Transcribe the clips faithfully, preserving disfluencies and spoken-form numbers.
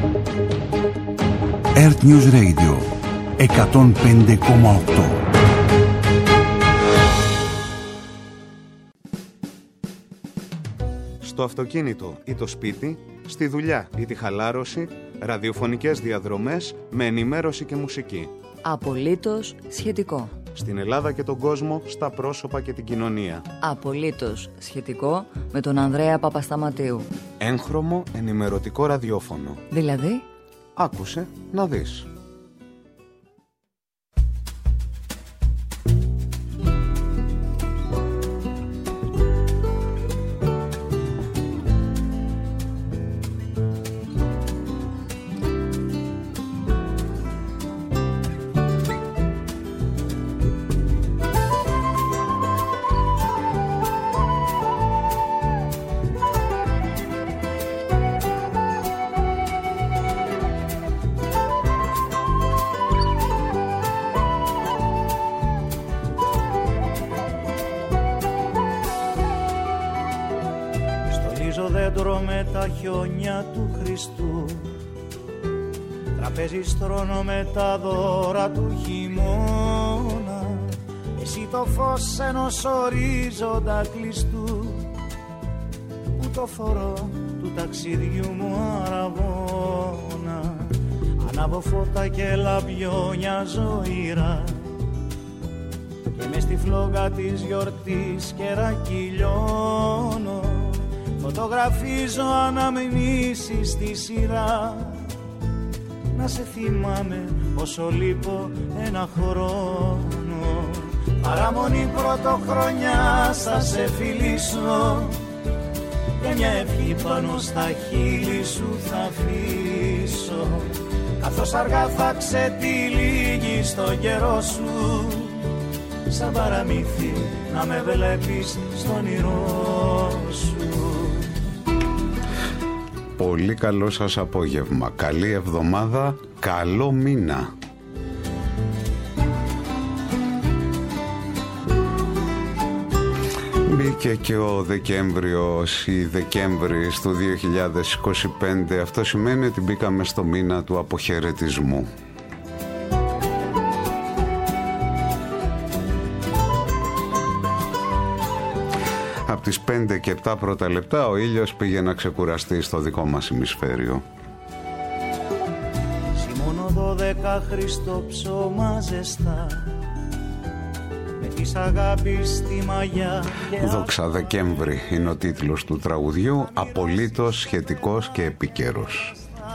Earth News Radio εκατόν πέντε κόμμα οκτώ. Στο αυτοκίνητο ή το σπίτι, στη δουλειά ή τη χαλάρωση, ραδιοφωνικές διαδρομές με ενημέρωση και μουσική. Απολύτως σχετικό. Στην Ελλάδα και τον κόσμο, στα πρόσωπα και την κοινωνία. Απολύτως σχετικό με τον Ανδρέα Παπασταματίου. Έγχρωμο ενημερωτικό ραδιόφωνο. Δηλαδή? Άκουσε να δεις. Με τα χιόνια του Χριστού, τραπέζι στρώνω με τα δώρα του χειμώνα. Εσύ το φως ενός ορίζοντα κλειστού, που το φορώ του ταξιδιού μου αραβώνα. Ανάβω φώτα και λαμπιόνια ζωήρα, και μες στη φλόγα της γιορτής κερακυλιώνω. Φωτογραφίζω αναμνήσεις στη σειρά, να σε θυμάμαι όσο λείπω ένα χρόνο. Παραμονή πρωτοχρονιά θα σε φιλήσω, και μια ευχή πάνω στα χείλη σου θα αφήσω. Καθώς αργά θα ξετυλίγει στον καιρό σου, σαν παραμύθι να με βλέπεις στον όνειρό σου. Πολύ καλό σας απόγευμα, καλή εβδομάδα, καλό μήνα. Μπήκε και ο Δεκέμβριος ή Δεκέμβρης του δύο χιλιάδες είκοσι πέντε. Αυτό σημαίνει ότι μπήκαμε στο μήνα του αποχαιρετισμού. Από τις πέντε και επτά πρώτα λεπτά ο ήλιος πήγε να ξεκουραστεί στο δικό μας ημισφαίριο. Σιμώνω δώδεκα χριστόψωμα ζεστά, με της αγάπης στη μαγιά. Δόξα Δεκέμβρη είναι ο τίτλος του τραγουδιού, απολύτως σχετικός και επικαιρός.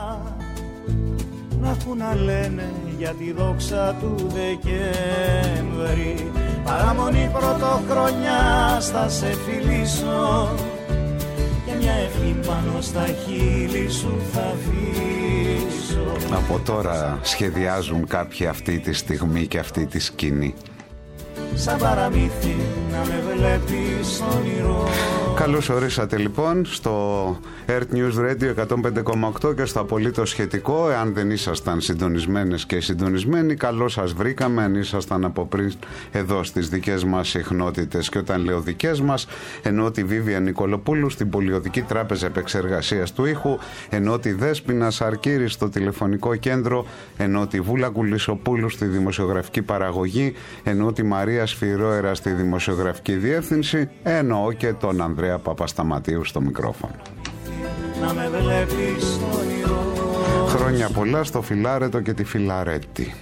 Να έχουν να λένε για τη δόξα του Δεκέμβρη. Παραμονή πρωτοχρονιά θα σε φιλήσω, και μια ευχή πάνω στα χείλη σου θα αφήσω. Από τώρα σχεδιάζουν κάποιοι αυτή τη στιγμή και αυτή τη σκηνή. Σαν παραμύθι να με βλέπεις όνειρο. Καλώς ορίσατε λοιπόν στο Earth News Radio εκατόν πέντε κόμμα οκτώ και στο απολύτως σχετικό. Εάν δεν ήσασταν συντονισμένες και συντονισμένοι, καλώς σας βρήκαμε. Αν ήσασταν από πριν εδώ στις δικές μας συχνότητες, και όταν λέω δικές μας, εννοώ τη Βίβια Νικολοπούλου στην Πολιοδική Τράπεζα Επεξεργασίας του Ήχου, εννοώ τη Δέσποινα Σαρκύρη στο τηλεφωνικό κέντρο, εννοώ τη Βούλα Κουλισοπούλου στη δημοσιογραφική παραγωγή, εννοώ τη Μαρία Σφυρόερα στη δημοσιογραφική διεύθυνση, εννοώ και τον Ανδρέα Παπασταματίου στο μικρόφωνο. Να με βλέπεις όνειρο. Χρόνια πολλά στο Φιλάρετο και τη Φιλαρέτη.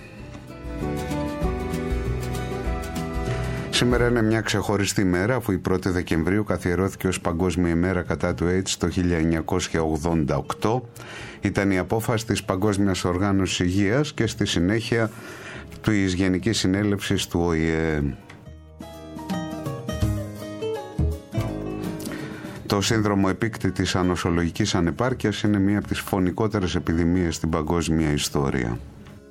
Σήμερα είναι μια ξεχωριστή μέρα, αφού η πρώτη Δεκεμβρίου καθιερώθηκε ως Παγκόσμια ημέρα κατά του AIDS το χίλια εννιακόσια ογδόντα οκτώ. Ήταν η απόφαση της Παγκόσμιας Οργάνωσης Υγείας και στη συνέχεια της Γενικής Συνέλευσης του Ο Η Ε. Το σύνδρομο επίκτητης ανοσολογικής ανεπάρκειας είναι μία από τις φωνικότερες επιδημίες στην παγκόσμια ιστορία.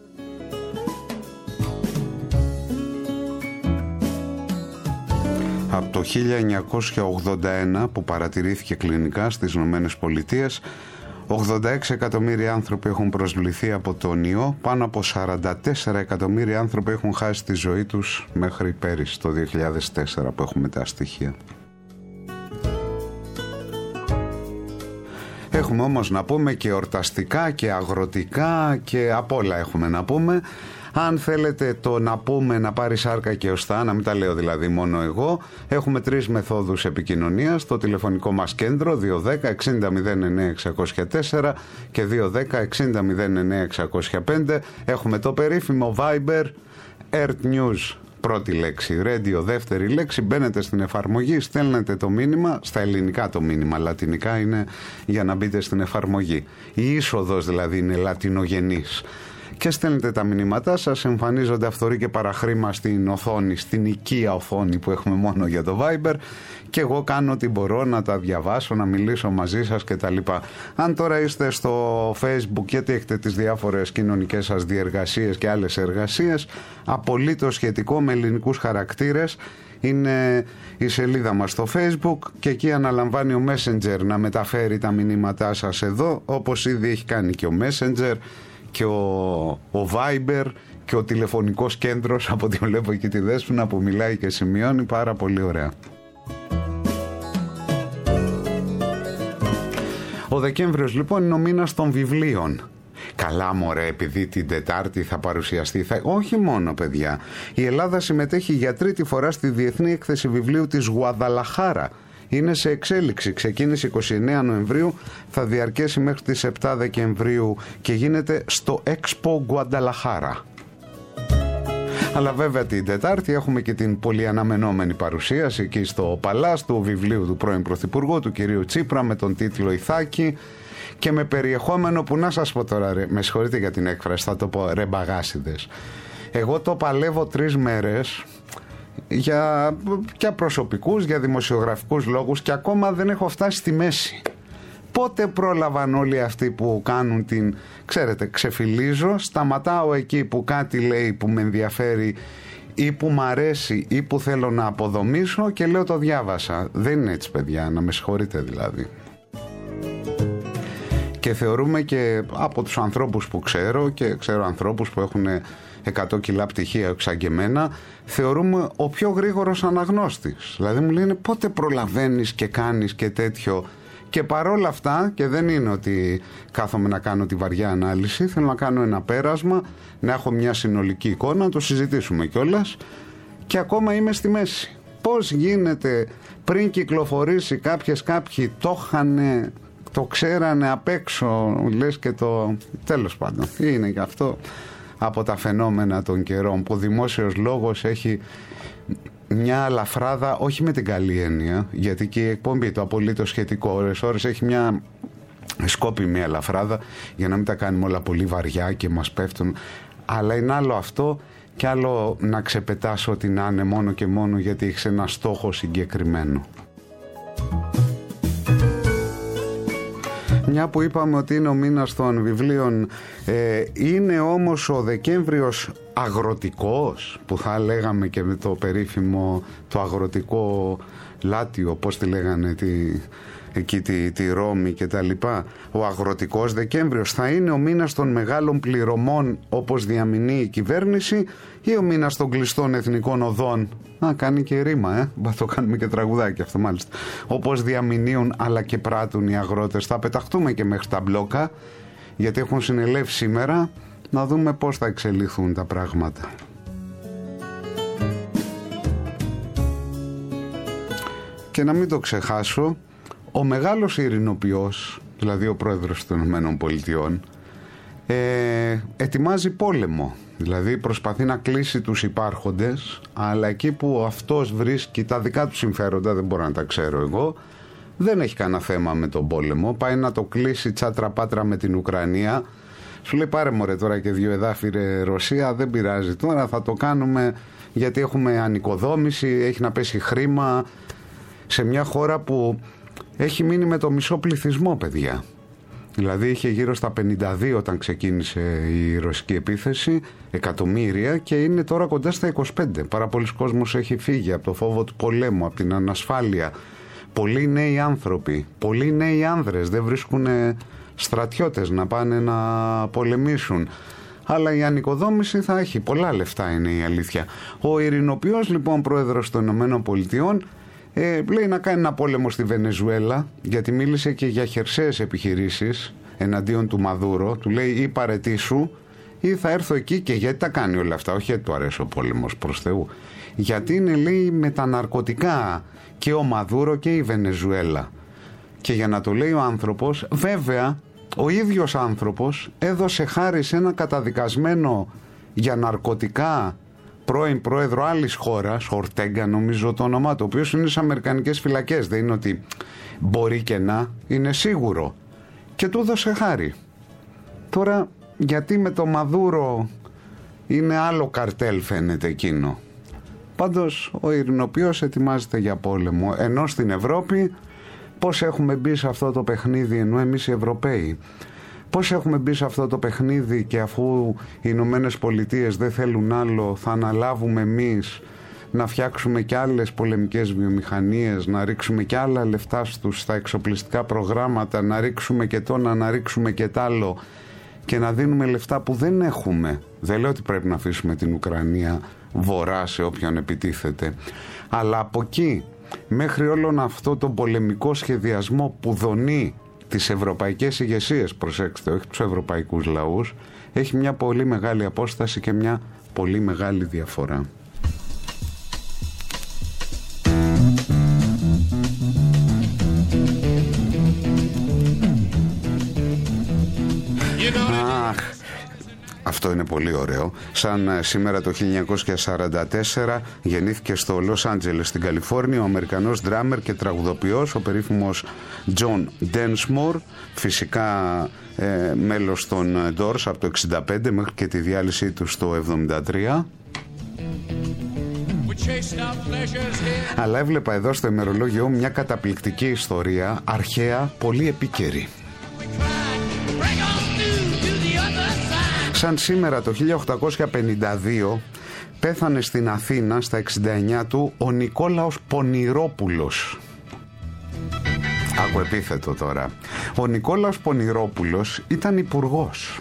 Από το χίλια εννιακόσια ογδόντα ένα που παρατηρήθηκε κλινικά στις Ηνωμένες Πολιτείες, ογδόντα έξι εκατομμύρια άνθρωποι έχουν προσβληθεί από τον ιό, πάνω από σαράντα τέσσερα εκατομμύρια άνθρωποι έχουν χάσει τη ζωή τους μέχρι πέρυσι, το δύο χιλιάδες τέσσερα που έχουμε τα στοιχεία. Έχουμε όμως να πούμε και ορταστικά και αγροτικά και απ' όλα έχουμε να πούμε. Αν θέλετε το να πούμε να πάρει σάρκα και οστά, να μην τα λέω δηλαδή μόνο εγώ, έχουμε τρεις μεθόδους επικοινωνίας. Το τηλεφωνικό μας κέντρο δύο ένα μηδέν εξήντα μηδέν εννέα εξακόσια τέσσερα και δύο ένα μηδέν εξήντα μηδέν εννέα εξακόσια πέντε. Έχουμε το περίφημο Viber, Earth News πρώτη λέξη, Radio δεύτερη λέξη. Μπαίνετε στην εφαρμογή, στέλνετε το μήνυμα, στα ελληνικά το μήνυμα, λατινικά είναι για να μπείτε στην εφαρμογή. Η είσοδος δηλαδή είναι λατινογενής. Και στέλνετε τα μηνύματά σας, εμφανίζονται αυθορή και παραχρήμα στην οθόνη, στην οικία οθόνη που έχουμε μόνο για το Viber, και εγώ κάνω ό,τι μπορώ να τα διαβάσω, να μιλήσω μαζί σας κτλ. Αν τώρα είστε στο Facebook γιατί έχετε τις διάφορες κοινωνικές σας διεργασίες και άλλες εργασίες, απολύτως σχετικό με ελληνικούς χαρακτήρες είναι η σελίδα μας στο Facebook, και εκεί αναλαμβάνει ο Messenger να μεταφέρει τα μηνύματά σας εδώ, όπως ήδη έχει κάνει και ο Messenger και ο, ο Viber και ο τηλεφωνικός κέντρος, από ό,τι βλέπω εκεί τη Δέσποινα που μιλάει και σημειώνει πάρα πολύ ωραία. Ο Δεκέμβριος λοιπόν είναι ο μήνας των βιβλίων. Καλά μωρέ, επειδή την Τετάρτη θα παρουσιαστεί, θα... όχι μόνο παιδιά, η Ελλάδα συμμετέχει για τρίτη φορά στη Διεθνή Έκθεση Βιβλίου της Γουαδαλαχάρα. Είναι σε εξέλιξη, ξεκίνησε εικοστή ενάτη Νοεμβρίου, θα διαρκέσει μέχρι τις επτά Δεκεμβρίου και γίνεται στο Expo Guadalajara. Αλλά βέβαια την Τετάρτη έχουμε και την πολύ αναμενόμενη παρουσίαση εκεί στο Παλάς του βιβλίου του πρώην Πρωθυπουργού, του κυρίου Τσίπρα, με τον τίτλο «Ιθάκη», και με περιεχόμενο που, να σας πω τώρα, ρε, με συγχωρείτε για την έκφραση, θα το πω, ρε μπαγάσιδες. Εγώ το παλεύω τρεις μέρες για, για προσωπικούς, για δημοσιογραφικούς λόγους, και ακόμα δεν έχω φτάσει στη μέση. Πότε πρόλαβαν όλοι αυτοί που κάνουν την, ξέρετε, ξεφυλίζω, σταματάω εκεί που κάτι λέει που με ενδιαφέρει ή που μ' αρέσει ή που θέλω να αποδομήσω και λέω το διάβασα. Δεν είναι έτσι παιδιά, να με συγχωρείτε δηλαδή. Και θεωρούμε και από τους ανθρώπους που ξέρω, και ξέρω ανθρώπους που έχουν εκατό κιλά πτυχία εξαγγεμένα, θεωρούμε ο πιο γρήγορος αναγνώστης. Δηλαδή μου λένε πότε προλαβαίνεις και κάνεις και τέτοιο. Και παρόλα αυτά, και δεν είναι ότι κάθομαι να κάνω τη βαριά ανάλυση, θέλω να κάνω ένα πέρασμα, να έχω μια συνολική εικόνα, να το συζητήσουμε κιόλας, και ακόμα είμαι στη μέση. Πώς γίνεται πριν κυκλοφορήσει κάποιες κάποιοι το είχανε, το ξέρανε απ' έξω, λες και το... Τέλος πάντων, είναι και αυτό από τα φαινόμενα των καιρών που ο δημόσιος λόγος έχει μια αλαφράδα, όχι με την καλή έννοια, γιατί και η εκπομπή, το απολύτως σχετικό, ώρες ώρες έχει μια σκόπιμη αλαφράδα για να μην τα κάνουμε όλα πολύ βαριά και μας πέφτουν, αλλά είναι άλλο αυτό και άλλο να ξεπετάσω ό,τι να είναι μόνο και μόνο γιατί έχεις ένα στόχο συγκεκριμένο. Μια που είπαμε ότι είναι ο μήνας των βιβλίων, ε, είναι όμως ο Δεκέμβριος αγροτικός, που θα λέγαμε και με το περίφημο το αγροτικό Λάτιο, πώς τη λέγανε τη, εκεί τη, τη Ρώμη και τα λοιπά. Ο αγροτικός Δεκέμβριος θα είναι ο μήνας των μεγάλων πληρωμών, όπως διαμηνεί η κυβέρνηση, ή ο μήνας των κλειστών εθνικών οδών? Α, κάνει και ρήμα, ε. Θα το κάνουμε και τραγουδάκι αυτό μάλιστα. Όπως διαμηνύουν αλλά και πράττουν οι αγρότες. Θα πεταχτούμε και μέχρι τα μπλόκα, γιατί έχουν συνελεύσει σήμερα, να δούμε πώς θα εξελιχθούν τα πράγματα. Και να μην το ξεχάσω, ο μεγάλος ειρηνοποιός, δηλαδή ο πρόεδρος των Ηνωμένων Πολιτειών, ε, ετοιμάζει πόλεμο. Δηλαδή προσπαθεί να κλείσει τους υπάρχοντες, αλλά εκεί που αυτός βρίσκει τα δικά του συμφέροντα, δεν μπορώ να τα ξέρω εγώ, δεν έχει κανένα θέμα με τον πόλεμο. Πάει να το κλείσει τσάτρα πάτρα με την Ουκρανία. Σου λέει πάρε μωρέ τώρα και δύο εδάφη ρε Ρωσία, δεν πειράζει, τώρα θα το κάνουμε γιατί έχουμε ανοικοδόμηση, έχει να πέσει χρήμα σε μια χώρα που έχει μείνει με το μισό πληθυσμό, παιδιά. Δηλαδή είχε γύρω στα πενήντα δύο όταν ξεκίνησε η ρωσική επίθεση, εκατομμύρια, και είναι τώρα κοντά στα είκοσι πέντε. Πάρα πολλοί κόσμος έχει φύγει από το φόβο του πολέμου, από την ανασφάλεια. Πολλοί νέοι άνθρωποι, πολλοί νέοι άνδρες δεν βρίσκουν στρατιώτες να πάνε να πολεμήσουν. Αλλά η ανοικοδόμηση θα έχει πολλά λεφτά, είναι η αλήθεια. Ο ειρηνοποιός λοιπόν πρόεδρος των Ηνωμένων Πολιτειών Ε, λέει να κάνει ένα πόλεμο στη Βενεζουέλα, γιατί μίλησε και για χερσαίες επιχειρήσεις εναντίον του Μαδούρο. Του λέει ή παραιτήσου ή θα έρθω εκεί. Και γιατί τα κάνει όλα αυτά? Όχι γιατί του αρέσει ο πόλεμος, προς Θεού. Γιατί είναι, λέει, με τα ναρκωτικά και ο Μαδούρο και η Βενεζουέλα. Και για να το λέει ο άνθρωπος, βέβαια ο ίδιος άνθρωπος έδωσε χάρη σε ένα καταδικασμένο για ναρκωτικά πρώην πρόεδρο άλλης χώρας, Ορτέγκα νομίζω το όνομά του, ο οποίος είναι στις αμερικανικές φυλακές. Δεν είναι ότι μπορεί και να, είναι σίγουρο. Και του έδωσε χάρη. Τώρα γιατί με το Μαδούρο είναι άλλο καρτέλ φαίνεται εκείνο. Πάντως ο ειρηνοποιός ετοιμάζεται για πόλεμο. Ενώ στην Ευρώπη πώς έχουμε μπει σε αυτό το παιχνίδι, ενώ εμείς οι Ευρωπαίοι πώς έχουμε μπει σε αυτό το παιχνίδι, και αφού οι Ηνωμένες Πολιτείες δεν θέλουν άλλο, θα αναλάβουμε εμείς να φτιάξουμε και άλλες πολεμικές βιομηχανίες, να ρίξουμε και άλλα λεφτά στους στα εξοπλιστικά προγράμματα, να ρίξουμε και το να, να ρίξουμε και τ' άλλο, και να δίνουμε λεφτά που δεν έχουμε. Δεν λέω ότι πρέπει να αφήσουμε την Ουκρανία βορρά σε όποιον επιτίθεται, αλλά από εκεί μέχρι όλον αυτό το πολεμικό σχεδιασμό που δονεί τις ευρωπαϊκές ηγεσίες, προσέξτε, όχι τους ευρωπαϊκούς λαούς, έχει μια πολύ μεγάλη απόσταση και μια πολύ μεγάλη διαφορά. Αχ, αυτό είναι πολύ ωραίο. Σαν σήμερα το χίλια εννιακόσια σαράντα τέσσερα γεννήθηκε στο Λος Άντζελες στην Καλιφόρνια ο Αμερικανός ντράμερ και τραγουδοποιός, ο περίφημος Τζον Ντένσμορ, φυσικά ε, μέλος των Doors από το εξήντα πέντε μέχρι και τη διάλυσή του στο εβδομήντα τρία. Αλλά έβλεπα εδώ στο ημερολόγιο μια καταπληκτική ιστορία, αρχαία, πολύ επίκαιρη. Σαν σήμερα το χίλια οκτακόσια πενήντα δύο πέθανε στην Αθήνα στα εξήντα εννιά του ο Νικόλαος Πονηρόπουλος. Άκου επίθετο τώρα. Ο Νικόλαος Πονηρόπουλος ήταν υπουργός.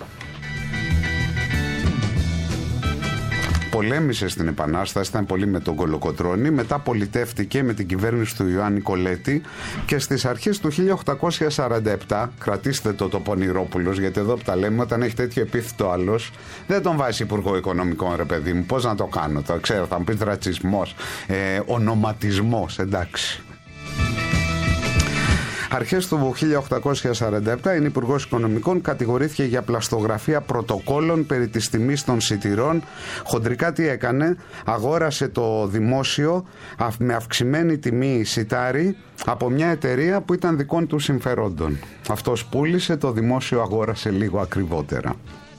Πολέμησε στην Επανάσταση, ήταν πολύ με τον Κολοκοτρώνη, μετά πολιτεύτηκε με την κυβέρνηση του Ιωάννη Κολέτη και στις αρχές του χίλια οκτακόσια σαράντα επτά, κρατήστε το το Πονηρόπουλος, γιατί εδώ που τα λέμε, όταν έχει τέτοιο επίθετο άλλος, δεν τον βάζει υπουργό οικονομικών, ρε παιδί μου, πώς να το κάνω, το ξέρω, θα μου πεις ρατσισμός, ε, ονοματισμός, εντάξει. Αρχές του χίλια οκτακόσια σαράντα επτά είναι υπουργός οικονομικών, κατηγορήθηκε για πλαστογραφία πρωτοκόλων περί της τιμής των σιτηρών. Χοντρικά τι έκανε? Αγόρασε το δημόσιο με αυξημένη τιμή σιτάρι από μια εταιρεία που ήταν δικών του συμφερόντων. Αυτός πούλησε, το δημόσιο αγόρασε λίγο ακριβότερα.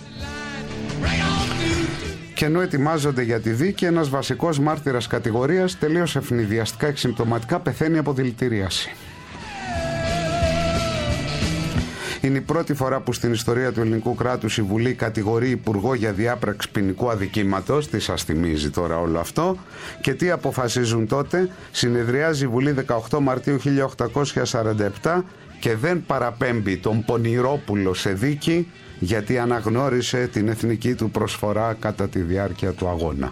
Και ενώ ετοιμάζονται για τη δίκη, ένας βασικός μάρτυρας κατηγορίας τελείως ευνηδιαστικά και συμπτωματικά πεθαίνει από δηλητηρίαση. Είναι η πρώτη φορά που στην ιστορία του ελληνικού κράτους η Βουλή κατηγορεί υπουργό για διάπραξη ποινικού αδικήματος. Τι σας θυμίζει τώρα όλο αυτό? Και τι αποφασίζουν τότε? Συνεδριάζει η Βουλή δεκαοκτώ Μαρτίου χίλια οκτακόσια σαράντα επτά και δεν παραπέμπει τον Πονηρόπουλο σε δίκη, γιατί αναγνώρισε την εθνική του προσφορά κατά τη διάρκεια του αγώνα.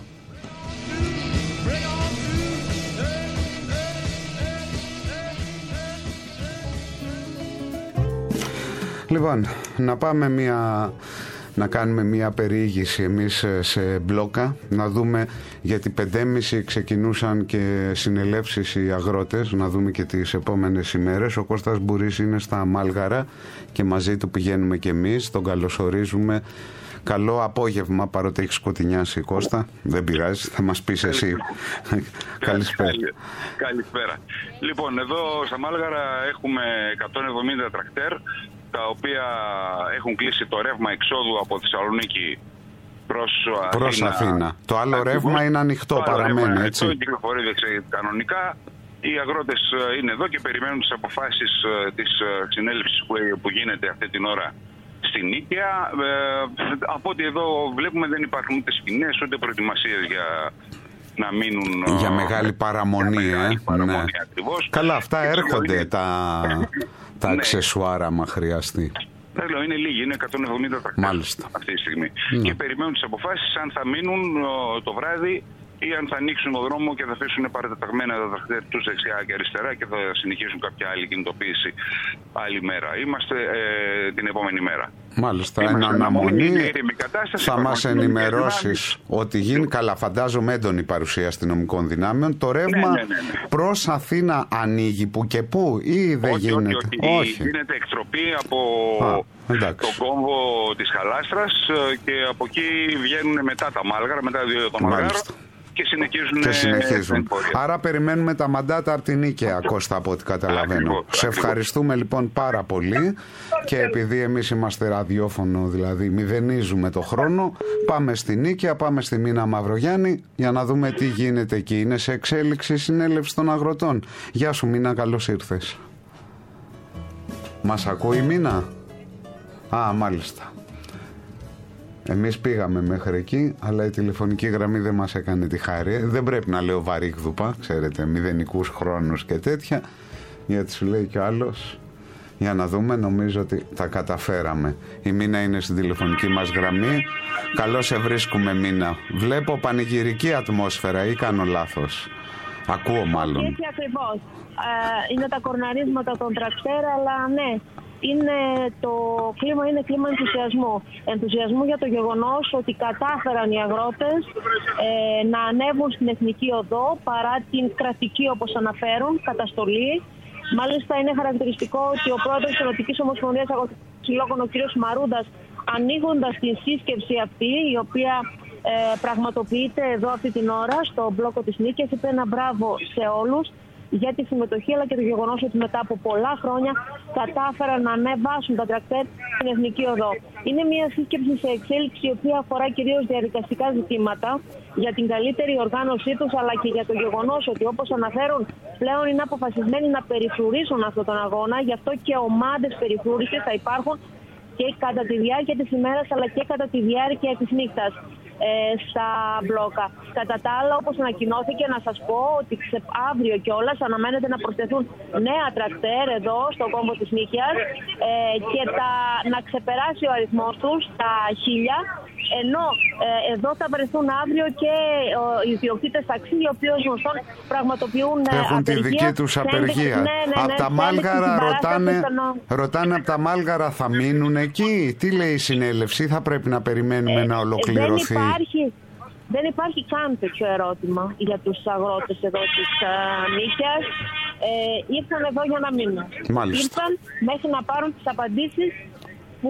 Λοιπόν, να πάμε μια, να κάνουμε μια περιήγηση εμείς σε μπλόκα, να δούμε, γιατί πέντε και μισή ξεκινούσαν και συνελεύσεις οι αγρότες, να δούμε και τις επόμενες ημέρες. Ο Κώστας Μπουρής είναι στα Μάλγαρα και μαζί του πηγαίνουμε και εμείς, τον καλωσορίζουμε. Καλό απόγευμα, παρότι έχει σκοτεινιάσει, Κώστα. Δεν πειράζει, θα μας πεις εσύ. Καλησπέρα. Καλησπέρα. Λοιπόν, εδώ στα Μάλγαρα έχουμε εκατόν εβδομήντα τρακτέρ, τα οποία έχουν κλείσει το ρεύμα εξόδου από Θεσσαλονίκη προς, προς Αθήνα. Αθήνα. Το άλλο Ακριβώς. ρεύμα είναι ανοιχτό, παραμένει, έτσι. Αυτό κυκλοφορεί κανονικά. Οι αγρότες είναι εδώ και περιμένουν τις αποφάσεις της συνέλευσης που, που γίνεται αυτή την ώρα στην Νίκαια. Ε, από ό,τι εδώ βλέπουμε δεν υπάρχουν ούτε σκηνές ούτε προετοιμασίες για να μείνουν... Για μεγάλη παραμονή, για μεγάλη ε. παραμονή ναι. Ακριβώς. Καλά, αυτά και έρχονται είναι... τα, τα ναι. αξεσουάρα, άμα χρειαστεί. Λέω, είναι λίγοι, είναι εκατόν εβδομήντα τρακτέρ αυτή τη στιγμή. Mm. Και περιμένουν τις αποφάσεις αν θα μείνουν το βράδυ ή αν θα ανοίξουν τον δρόμο και θα αφήσουν παρατεταγμένα τα τρακτέρ τους δεξιά και αριστερά και θα συνεχίσουν κάποια άλλη κινητοποίηση άλλη μέρα. Είμαστε ε, την επόμενη μέρα. Μάλιστα, εν αναμονή θα μας ενημερώσεις ότι γίνει. Ναι. Καλά, φαντάζομαι έντονη παρουσία αστυνομικών δυνάμεων. Το ρεύμα ναι, ναι, ναι. προς Αθήνα ανοίγει που και που ή δεν όχι, γίνεται? Όχι, όχι, όχι. Γίνεται εκτροπή από Α, το κόμβο της Χαλάστρας και από εκεί βγαίνουν μετά τα Μάλγαρα, μετά δύο το Μάλγαρο. Και συνεχίζουν. Και συνεχίζουν. Άρα περιμένουμε τα μαντάτα από την Νίκαια, Κώστα, από ό,τι καταλαβαίνω. Ακριβώς, Σε ακριβώς. ευχαριστούμε λοιπόν πάρα πολύ και επειδή εμείς είμαστε ραδιόφωνο, δηλαδή μηδενίζουμε το χρόνο, πάμε στη Νίκαια, πάμε στη Μίνα Μαυρογιάννη για να δούμε τι γίνεται εκεί. Είναι σε εξέλιξη η συνέλευση των αγροτών. Γεια σου Μίνα, καλώς ήρθες. Μας ακούει η Μίνα? Α, μάλιστα. Εμείς πήγαμε μέχρι εκεί, αλλά η τηλεφωνική γραμμή δεν μας έκανε τη χάρη. Δεν πρέπει να λέω βαρύγδουπα, ξέρετε, μηδενικούς χρόνους και τέτοια, γιατί σου λέει κι ο άλλος. Για να δούμε, νομίζω ότι τα καταφέραμε. Η Μίνα είναι στην τηλεφωνική μας γραμμή. Καλώς σε βρίσκουμε, Μίνα. Βλέπω πανηγυρική ατμόσφαιρα ή κάνω λάθος? Ακούω μάλλον. Έτσι ακριβώς. Ε, είναι τα κορναρίσματα των τρακτέρ, αλλά ναι. Είναι το κλίμα είναι κλίμα ενθουσιασμού. Ενθουσιασμού για το γεγονός ότι κατάφεραν οι αγρότες ε, να ανέβουν στην Εθνική Οδό παρά την κρατική, όπως αναφέρουν, καταστολή. Μάλιστα είναι χαρακτηριστικό ότι ο πρόεδρος της Ενωτικής Ομοσπονδίας Αγροτικών Συλλόγων, ο κ. Μαρούντας, ανοίγοντας την σύσκεψη αυτή, η οποία ε, πραγματοποιείται εδώ αυτή την ώρα στο μπλόκο της Νίκαιας, είπε ένα μπράβο σε όλους για τη συμμετοχή, αλλά και το γεγονός ότι μετά από πολλά χρόνια κατάφεραν να ανεβάσουν τα τρακτέρ στην Εθνική Οδό. Είναι μια σύσκεψη σε εξέλιξη, η οποία αφορά κυρίως διαδικαστικά ζητήματα για την καλύτερη οργάνωσή τους, αλλά και για το γεγονός ότι, όπως αναφέρουν, πλέον είναι αποφασισμένοι να περιφρουρήσουν αυτόν τον αγώνα. Γι' αυτό και ομάδες περιφρούρησης θα υπάρχουν και κατά τη διάρκεια της ημέρας, αλλά και κατά τη διάρκεια της νύχτας ε, στα μπλόκα. Κατά τα άλλα, όπως ανακοινώθηκε, να σας πω ότι σε αύριο κιόλας αναμένεται να προσθεθούν νέα τρακτέρ εδώ στο κόμβο της Νίκαιας ε, και τα, να ξεπεράσει ο αριθμός τους τα χίλια, ενώ ε, εδώ θα βρεθούν αύριο και ε, οι ιδιοκτήτες ταξί, οι οποίοι ως γνωστόν πραγματοποιούν ε, έχουν απεργία. τη δική τους απεργία. Ναι, ναι, ναι, από ναι, τα Μάλγαρα ρωτάνε, ρωτάνε από τα Μάλγαρα θα μείνουν εκεί. Τι λέει η συνέλευση, θα πρέπει να περιμένουμε ε, να ολοκληρωθεί? Δεν υπάρχει, δεν υπάρχει καν τέτοιο ερώτημα για τους αγρότες εδώ της uh, Νίκαιας. Ε, ήρθαν εδώ για να μείνουν. Μάλιστα. Ήρθαν μέχρι να πάρουν τις απαντήσεις που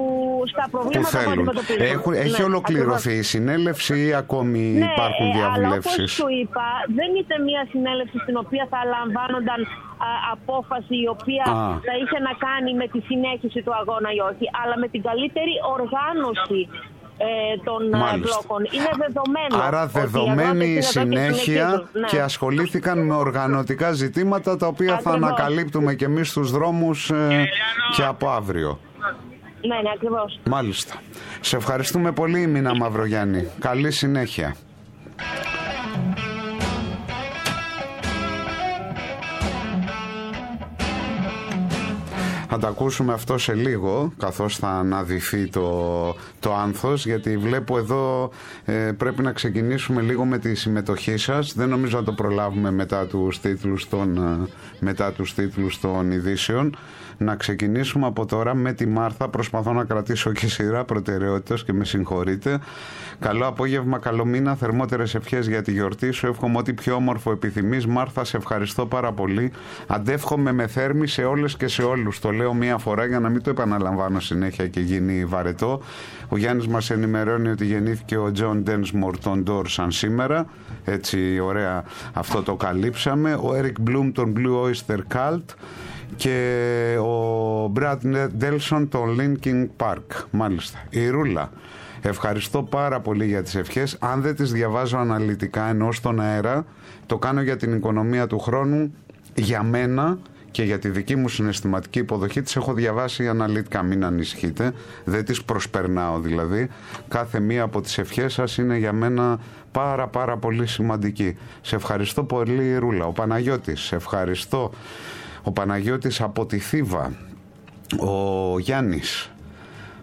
στα προβλήματα που, που αντιμετωπίζουν. Έχουν, έχει ναι, ολοκληρωθεί ακριβώς η συνέλευση ή ακόμη ναι, υπάρχουν διαβουλεύσεις? Αλλά όπως σου είπα, δεν είναι μια συνέλευση στην οποία θα λαμβάνονταν α, απόφαση η οποία α. θα είχε να κάνει με τη συνέχιση του αγώνα ή όχι, αλλά με την καλύτερη οργάνωση ε, των Μάλιστα. μπλόκων. Είναι δεδομένο. Άρα δεδομένη η συνέχεια και, ναι. και ασχολήθηκαν με οργανωτικά ζητήματα τα οποία ακριβώς θα ανακαλύπτουμε και εμείς στους δρόμους ε, και από αύριο. Ναι, ναι, ακριβώς. Μάλιστα. Σε ευχαριστούμε πολύ, Μίνα Μαυρογιάννη. Καλή συνέχεια. Θα τα ακούσουμε αυτό σε λίγο, καθώς θα αναδυθεί το, το άνθος, γιατί βλέπω εδώ ε, πρέπει να ξεκινήσουμε λίγο με τη συμμετοχή σας. Δεν νομίζω να το προλάβουμε μετά τους τίτλους των, μετά τους τίτλους των ειδήσεων. Να ξεκινήσουμε από τώρα με τη Μάρθα. Προσπαθώ να κρατήσω και σειρά προτεραιότητας και με συγχωρείτε. Καλό απόγευμα, καλό μήνα, θερμότερες ευχές για τη γιορτή σου. Εύχομαι ό,τι πιο όμορφο επιθυμείς. Μάρθα, σε ευχαριστώ πάρα πολύ. Αντεύχομαι με θέρμη σε όλες και σε όλους. Το λέω μία φορά για να μην το επαναλαμβάνω συνέχεια και γίνει βαρετό. Ο Γιάννης μας ενημερώνει ότι γεννήθηκε ο Τζον Ντένσμορ τον Ντόρσαν σήμερα. Έτσι, ωραία, αυτό το καλύψαμε. Ο Έρικ Μπλουμ τον Blue Oyster Cult. Και ο Brad Delson τον Linkin Park. Μάλιστα. Η Ρούλα, ευχαριστώ πάρα πολύ για τις ευχές. Αν δεν τις διαβάζω αναλυτικά ενώ στον αέρα, το κάνω για την οικονομία του χρόνου. Για μένα και για τη δική μου συναισθηματική υποδοχή τις έχω διαβάσει αναλυτικά, μην ανησυχείτε. Δεν τις προσπερνάω δηλαδή. Κάθε μία από τις ευχές σας είναι για μένα πάρα πάρα πολύ σημαντική. Σε ευχαριστώ πολύ, Ρούλα. Ο Παναγιώτης, σε ευχαριστώ. Ο Παναγιώτης από τη Θήβα. Ο Γιάννης,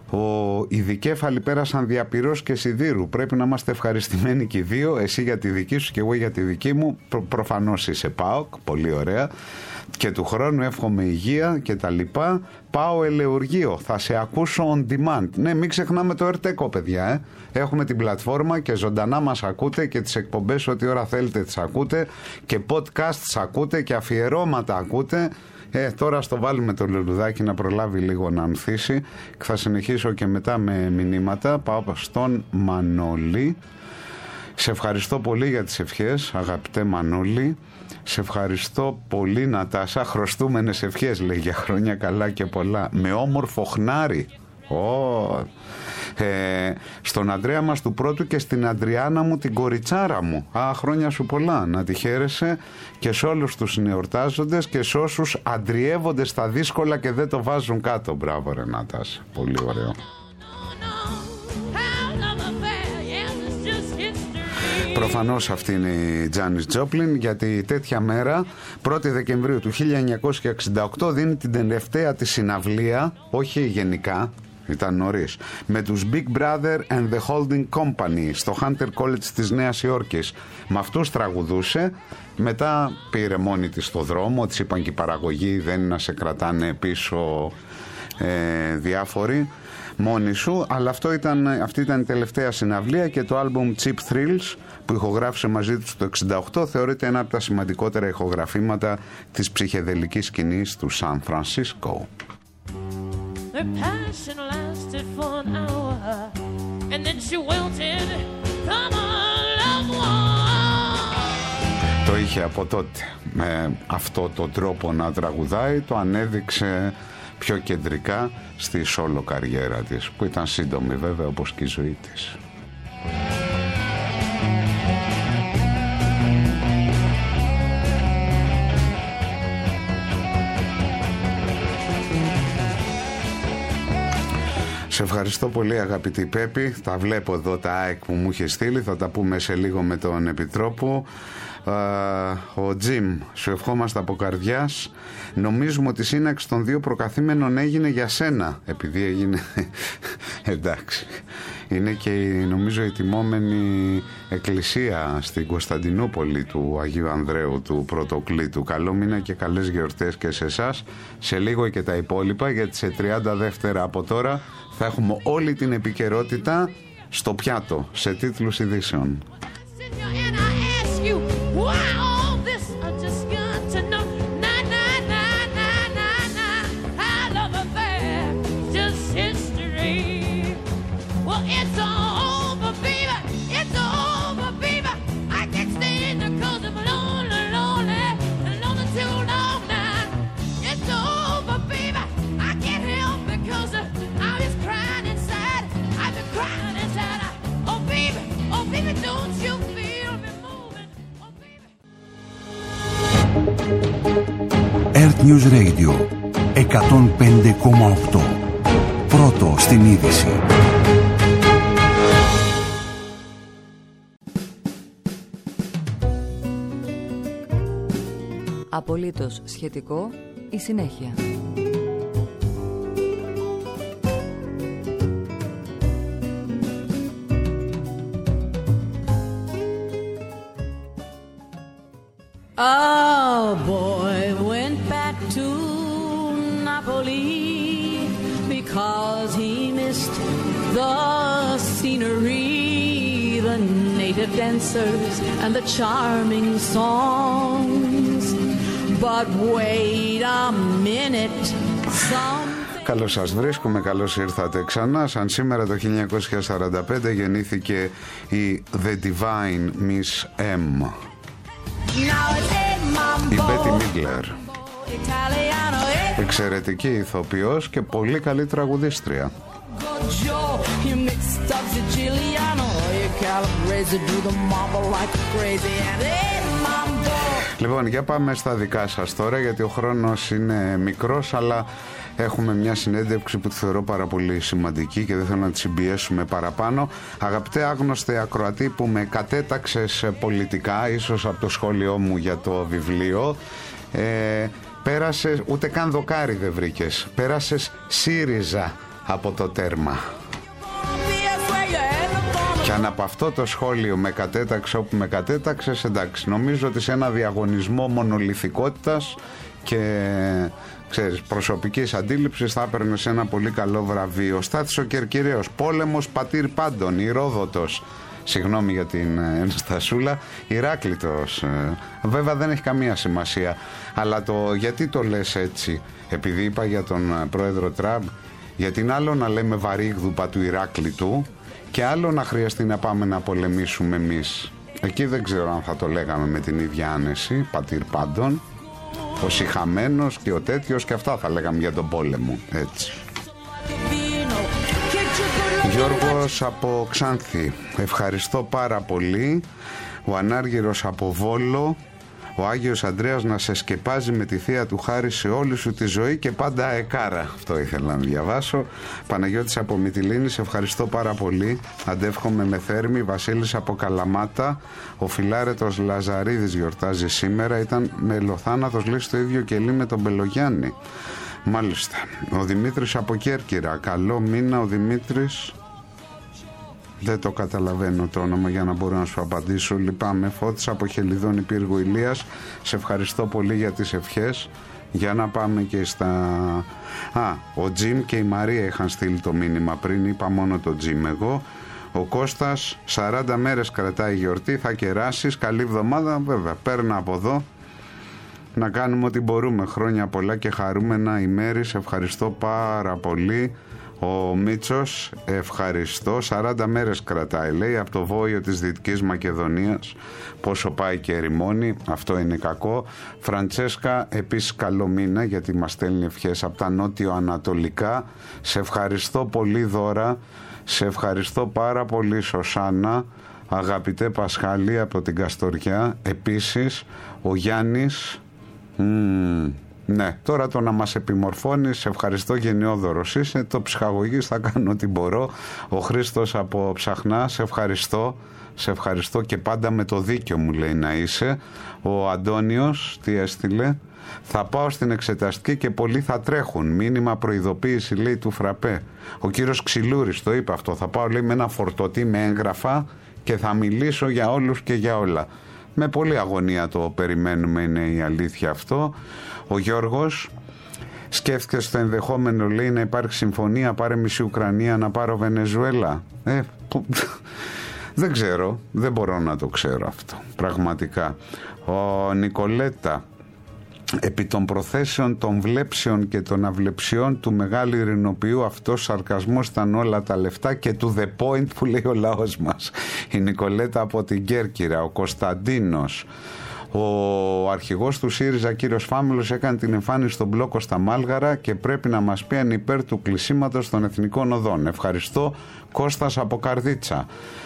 Ο, οι δικέφαλοι πέρασαν διαπυρός και σιδήρου. Πρέπει να είμαστε ευχαριστημένοι και οι δύο. Εσύ για τη δική σου και εγώ για τη δική μου. Προ, προφανώς είσαι ΠΑΟΚ, πολύ ωραία. Και του χρόνου εύχομαι υγεία και τα λοιπά. Πάω Ελεουργείο, θα σε ακούσω on demand. Ναι, μην ξεχνάμε το Ερτέκο, παιδιά, ε. Έχουμε την πλατφόρμα και ζωντανά μας ακούτε και τις εκπομπές ό,τι ώρα θέλετε τις ακούτε και podcasts ακούτε και αφιερώματα ακούτε. Ε, τώρα στο βάλουμε το λουλουδάκι να προλάβει λίγο να ανθίσει. Θα συνεχίσω και μετά με μηνύματα. Πάω στον Μανώλη. Σε ευχαριστώ πολύ για τις ευχές, αγαπητέ Μανώλη. Σε ευχαριστώ πολύ, Νατάσα. Χρωστούμενες ευχές, λέει, για χρόνια καλά και πολλά. Με όμορφο χνάρι. Oh. Ε, στον Αντρέα μας του πρώτου και στην Αντριάννα μου, την κοριτσάρα μου. Α, χρόνια σου πολλά. Να τη χαίρεσαι και σε όλους τους νεορτάζοντες και σε όσους αντριεύονται στα δύσκολα και δεν το βάζουν κάτω. Μπράβο, ρε Νατάσα. Πολύ ωραίο. Προφανώς αυτή είναι η Τζάνις Τζόπλιν, γιατί τέτοια μέρα, πρώτη Δεκεμβρίου του χίλια εννιακόσια εξήντα οκτώ, δίνει την τελευταία της συναυλία, όχι γενικά, ήταν νωρίς, με τους Big Brother and the Holding Company στο Hunter College της Νέας Υόρκης. Με αυτούς τραγουδούσε, μετά πήρε μόνη της στο δρόμο, της είπαν και η παραγωγή δεν είναι να σε κρατάνε πίσω ε, διάφοροι. Μόνη σου, αλλά αυτό ήταν, αυτή ήταν η τελευταία συναυλία και το άλμπουμ Cheap Thrills που ηχογράφησε μαζί τους το εξήντα οκτώ θεωρείται ένα από τα σημαντικότερα ηχογραφήματα της ψυχεδελικής σκηνής του Σαν Φρανσίσκο. Το είχε από τότε με αυτό το τρόπο να τραγουδάει, το ανέδειξε πιο κεντρικά στη σόλο καριέρα της, που ήταν σύντομη βέβαια όπως και η ζωή της. Σε ευχαριστώ πολύ, αγαπητή Πέπη. Τα βλέπω εδώ τα ΑΕΚ που μου είχε στείλει, θα τα πούμε σε λίγο με τον Επιτρόπο. Ο Τζιμ, σου ευχόμαστε από καρδιάς. Νομίζουμε ότι η σύναξη των δύο προκαθήμενων έγινε για σένα. Επειδή έγινε εντάξει. Είναι και νομίζω η τιμόμενη εκκλησία στην Κωνσταντινούπολη του Αγίου Ανδρέου του Πρωτοκλήτου. Καλό μήνα και καλές γιορτές και σε εσάς. Σε λίγο και τα υπόλοιπα, γιατί σε τριάντα δεύτερα από τώρα θα έχουμε όλη την επικαιρότητα στο πιάτο, σε τίτλους ειδήσεων. Earth News Radio εκατόν πέντε κόμμα οκτώ. Πρώτο στην είδηση. Απολύτως σχετικό η συνέχεια. A boy went back to Napoli because he missed the scenery, the native dancers and the charming songs. But wait a minute, some... Καλώς σας βρίσκουμε, καλώς ήρθατε ξανά. Σαν σήμερα το χίλια εννιακόσια σαράντα πέντε γεννήθηκε η The Divine Miss M, η Μπέτι Μίγκλερ. Εξαιρετική ηθοποιός και πολύ καλή τραγουδίστρια. Λοιπόν, για πάμε στα δικά σας τώρα, γιατί ο χρόνος είναι μικρός, αλλά έχουμε μια συνέντευξη που τη θεωρώ πάρα πολύ σημαντική και δεν θέλω να τη συμπιέσουμε παραπάνω. Αγαπητέ άγνωστε ακροατή που με κατέταξες πολιτικά, ίσως από το σχόλιο μου για το βιβλίο, ε, πέρασες, ούτε καν δοκάρι δεν βρήκες, πέρασες ΣΥΡΙΖΑ. από το τέρμα. Και αν από αυτό το σχόλιο με κατέταξε όπου με κατέταξες, εντάξει, νομίζω ότι σε ένα διαγωνισμό μονολυθικότητας και ξέρεις, προσωπικής αντίληψης θα έπαιρνες ένα πολύ καλό βραβείο. Στάθης ο Κερκυραίος, πόλεμος πατήρ πάντων, Ηρόδοτος. Συγγνώμη για την ενστασούλα. Ηράκλειτος. Βέβαια δεν έχει καμία σημασία. Αλλά το γιατί το λες έτσι? Επειδή είπα για τον πρόεδρο Τραμπ, γιατί είναι άλλο να λέμε βαρύγδουπα του Ηράκλειτου και άλλο να χρειαστεί να πάμε να πολεμήσουμε εμείς. Εκεί δεν ξέρω αν θα το λέγαμε με την ίδια άνεση, πατήρ πάντων, ο σιχαμένος και ο τέτοιος, και αυτά θα λέγαμε για τον πόλεμο, έτσι. Γιώργος από Ξάνθη, ευχαριστώ πάρα πολύ. Ο Ανάργυρος από Βόλο, ο Άγιος Ανδρέας να σε σκεπάζει με τη θεία του χάρη σε όλη σου τη ζωή και πάντα εκάρα. Αυτό ήθελα να διαβάσω. Παναγιώτης από Μυτιλήνη, σε ευχαριστώ πάρα πολύ. Αντεύχομαι με θέρμη. Βασίλης από Καλαμάτα, ο Φιλάρετος Λαζαρίδης γιορτάζει σήμερα. Ήταν μελοθάνατος, λέει, στο ίδιο κελί με τον Μπελογιάννη. Μάλιστα. Ο Δημήτρης από Κέρκυρα, καλό μήνα ο Δημήτρης. Δεν το καταλαβαίνω το όνομα για να μπορώ να σου απαντήσω. Λυπάμαι. Φώτης από Χελιδόνη Πύργου Ηλίας, σε ευχαριστώ πολύ για τις ευχές. Για να πάμε και στα... Α, ο Τζιμ και η Μαρία είχαν στείλει το μήνυμα πριν, είπα μόνο το Τζιμ εγώ. Ο Κώστας, σαράντα μέρες κρατάει η γιορτή, θα κεράσεις, καλή εβδομάδα, βέβαια, παίρνα από εδώ. Να κάνουμε ό,τι μπορούμε, χρόνια πολλά και χαρούμενα ημέρη, σε ευχαριστώ πάρα πολύ. Ο Μίτσος, ευχαριστώ. σαράντα μέρες κρατάει, λέει, από το βόιο της Δυτικής Μακεδονίας. Πόσο πάει και ερημώνει, αυτό είναι κακό. Φραντσέσκα, επίσης καλό μήνα, γιατί μας στέλνει ευχές από τα νότιο-ανατολικά. Σε ευχαριστώ πολύ, Δώρα. Σε ευχαριστώ πάρα πολύ, Σωσάνα. Αγαπητέ Πασχάλη από την Καστοριά. Επίσης, ο Γιάννης... Mm. Ναι, τώρα το να μας επιμορφώνεις, σε ευχαριστώ, γενναιόδωρος είσαι, το ψυχαγωγής θα κάνω ό,τι μπορώ. Ο Χρήστος από Ψαχνά, σε ευχαριστώ, σε ευχαριστώ και πάντα με το δίκιο μου, λέει, να είσαι. Ο Αντώνιος, τι έστειλε? Θα πάω στην εξεταστική και πολλοί θα τρέχουν. Μήνυμα προειδοποίηση, λέει, του Φραπέ. Ο κύριος Ξυλούρης το είπε αυτό. Θα πάω, λέει, με ένα φορτωτή με έγγραφα και θα μιλήσω για όλους και για όλα. Με πολλή αγωνία το περιμένουμε, είναι η αλήθεια αυτό. Ο Γιώργος σκέφτηκε στο ενδεχόμενο, λέει, να υπάρχει συμφωνία, πάρε μισή Ουκρανία, να πάρω Βενεζουέλα. Ε, που... δεν ξέρω, δεν μπορώ να το ξέρω αυτό, πραγματικά. Ο Νικολέτα, επί των προθέσεων των βλέψεων και των αυλεψιών του μεγάλου ειρηνοποιού, αυτός σαρκασμός ήταν όλα τα λεφτά και to the point που λέει ο λαός μας. Η Νικολέτα από την Κέρκυρα. Ο Κωνσταντίνος, ο αρχηγός του ΣΥΡΙΖΑ, κύριος Φάμελος, έκανε την εμφάνιση στον μπλόκο στα Μάλγαρα και πρέπει να μας πει αν υπέρ του κλεισίματος των εθνικών οδών. Ευχαριστώ. Κώστας από Καρδίτσα.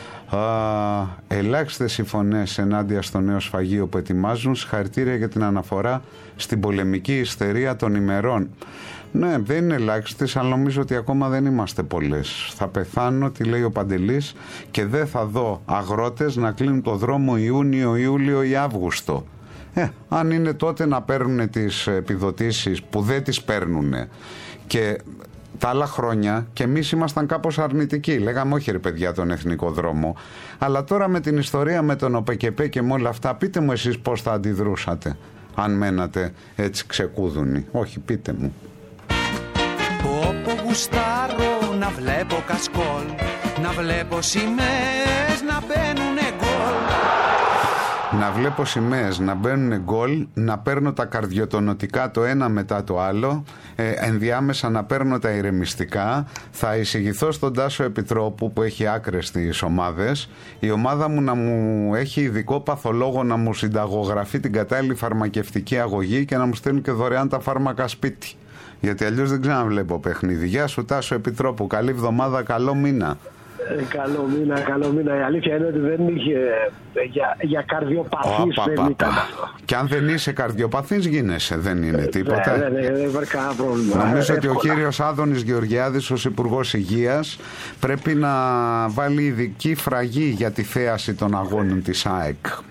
Uh, ελάχιστες οι φωνές ενάντια στο νέο σφαγείο που ετοιμάζουν. Συγχαρητήρια για την αναφορά στην πολεμική ιστερία των ημερών. Ναι, δεν είναι ελάχιστες, αλλά νομίζω ότι ακόμα δεν είμαστε πολλές. Θα πεθάνω, τι λέει ο Παντελής, και δεν θα δω αγρότες να κλείνουν το δρόμο Ιούνιο, Ιούλιο ή Αύγουστο. Ε, αν είναι τότε να παίρνουν τις επιδοτήσεις που δεν τις παίρνουν. Και τα άλλα χρόνια και εμείς ήμασταν κάπως αρνητικοί. Λέγαμε όχι ρε παιδιά τον εθνικό δρόμο. Αλλά τώρα με την ιστορία με τον ΟΠΕΚΕΠΕ και με όλα αυτά, πείτε μου εσείς πώς θα αντιδρούσατε αν μένατε έτσι ξεκούδουνοι. Όχι, πείτε μου. Όπου γουστάρω να βλέπω κασκόλ, να βλέπω σημαίες να μπαίνουνε γκολ. Να βλέπω σημαίες να μπαίνουν γκολ, να παίρνω τα καρδιοτονωτικά το ένα μετά το άλλο, ε, ενδιάμεσα να παίρνω τα ηρεμιστικά. Θα εισηγηθώ στον Τάσο Επιτρόπου που έχει άκρες στις ομάδες, η ομάδα μου να μου έχει ειδικό παθολόγο να μου συνταγογραφεί την κατάλληλη φαρμακευτική αγωγή και να μου στέλνει και δωρεάν τα φάρμακα σπίτι. Γιατί αλλιώς δεν ξαναβλέπω παιχνίδι. Γεια σου Τάσο Επιτρόπου, καλή εβδομάδα, καλό μήνα. Ε, καλό μήνα, καλό μήνα. Η αλήθεια είναι ότι δεν είχε για, για καρδιοπαθείς oh, δεν πα, ήταν πα. αυτό. Και αν δεν είσαι καρδιοπαθής γίνεσαι, δεν είναι τίποτα. Δεν, δεν, δεν υπάρχει κανένα πρόβλημα. Νομίζω ε, ότι εύκολα. ο κύριος Άδωνης Γεωργιάδης ως Υπουργός Υγείας πρέπει να βάλει ειδική φραγή για τη θέαση των αγώνων της ΑΕΚ.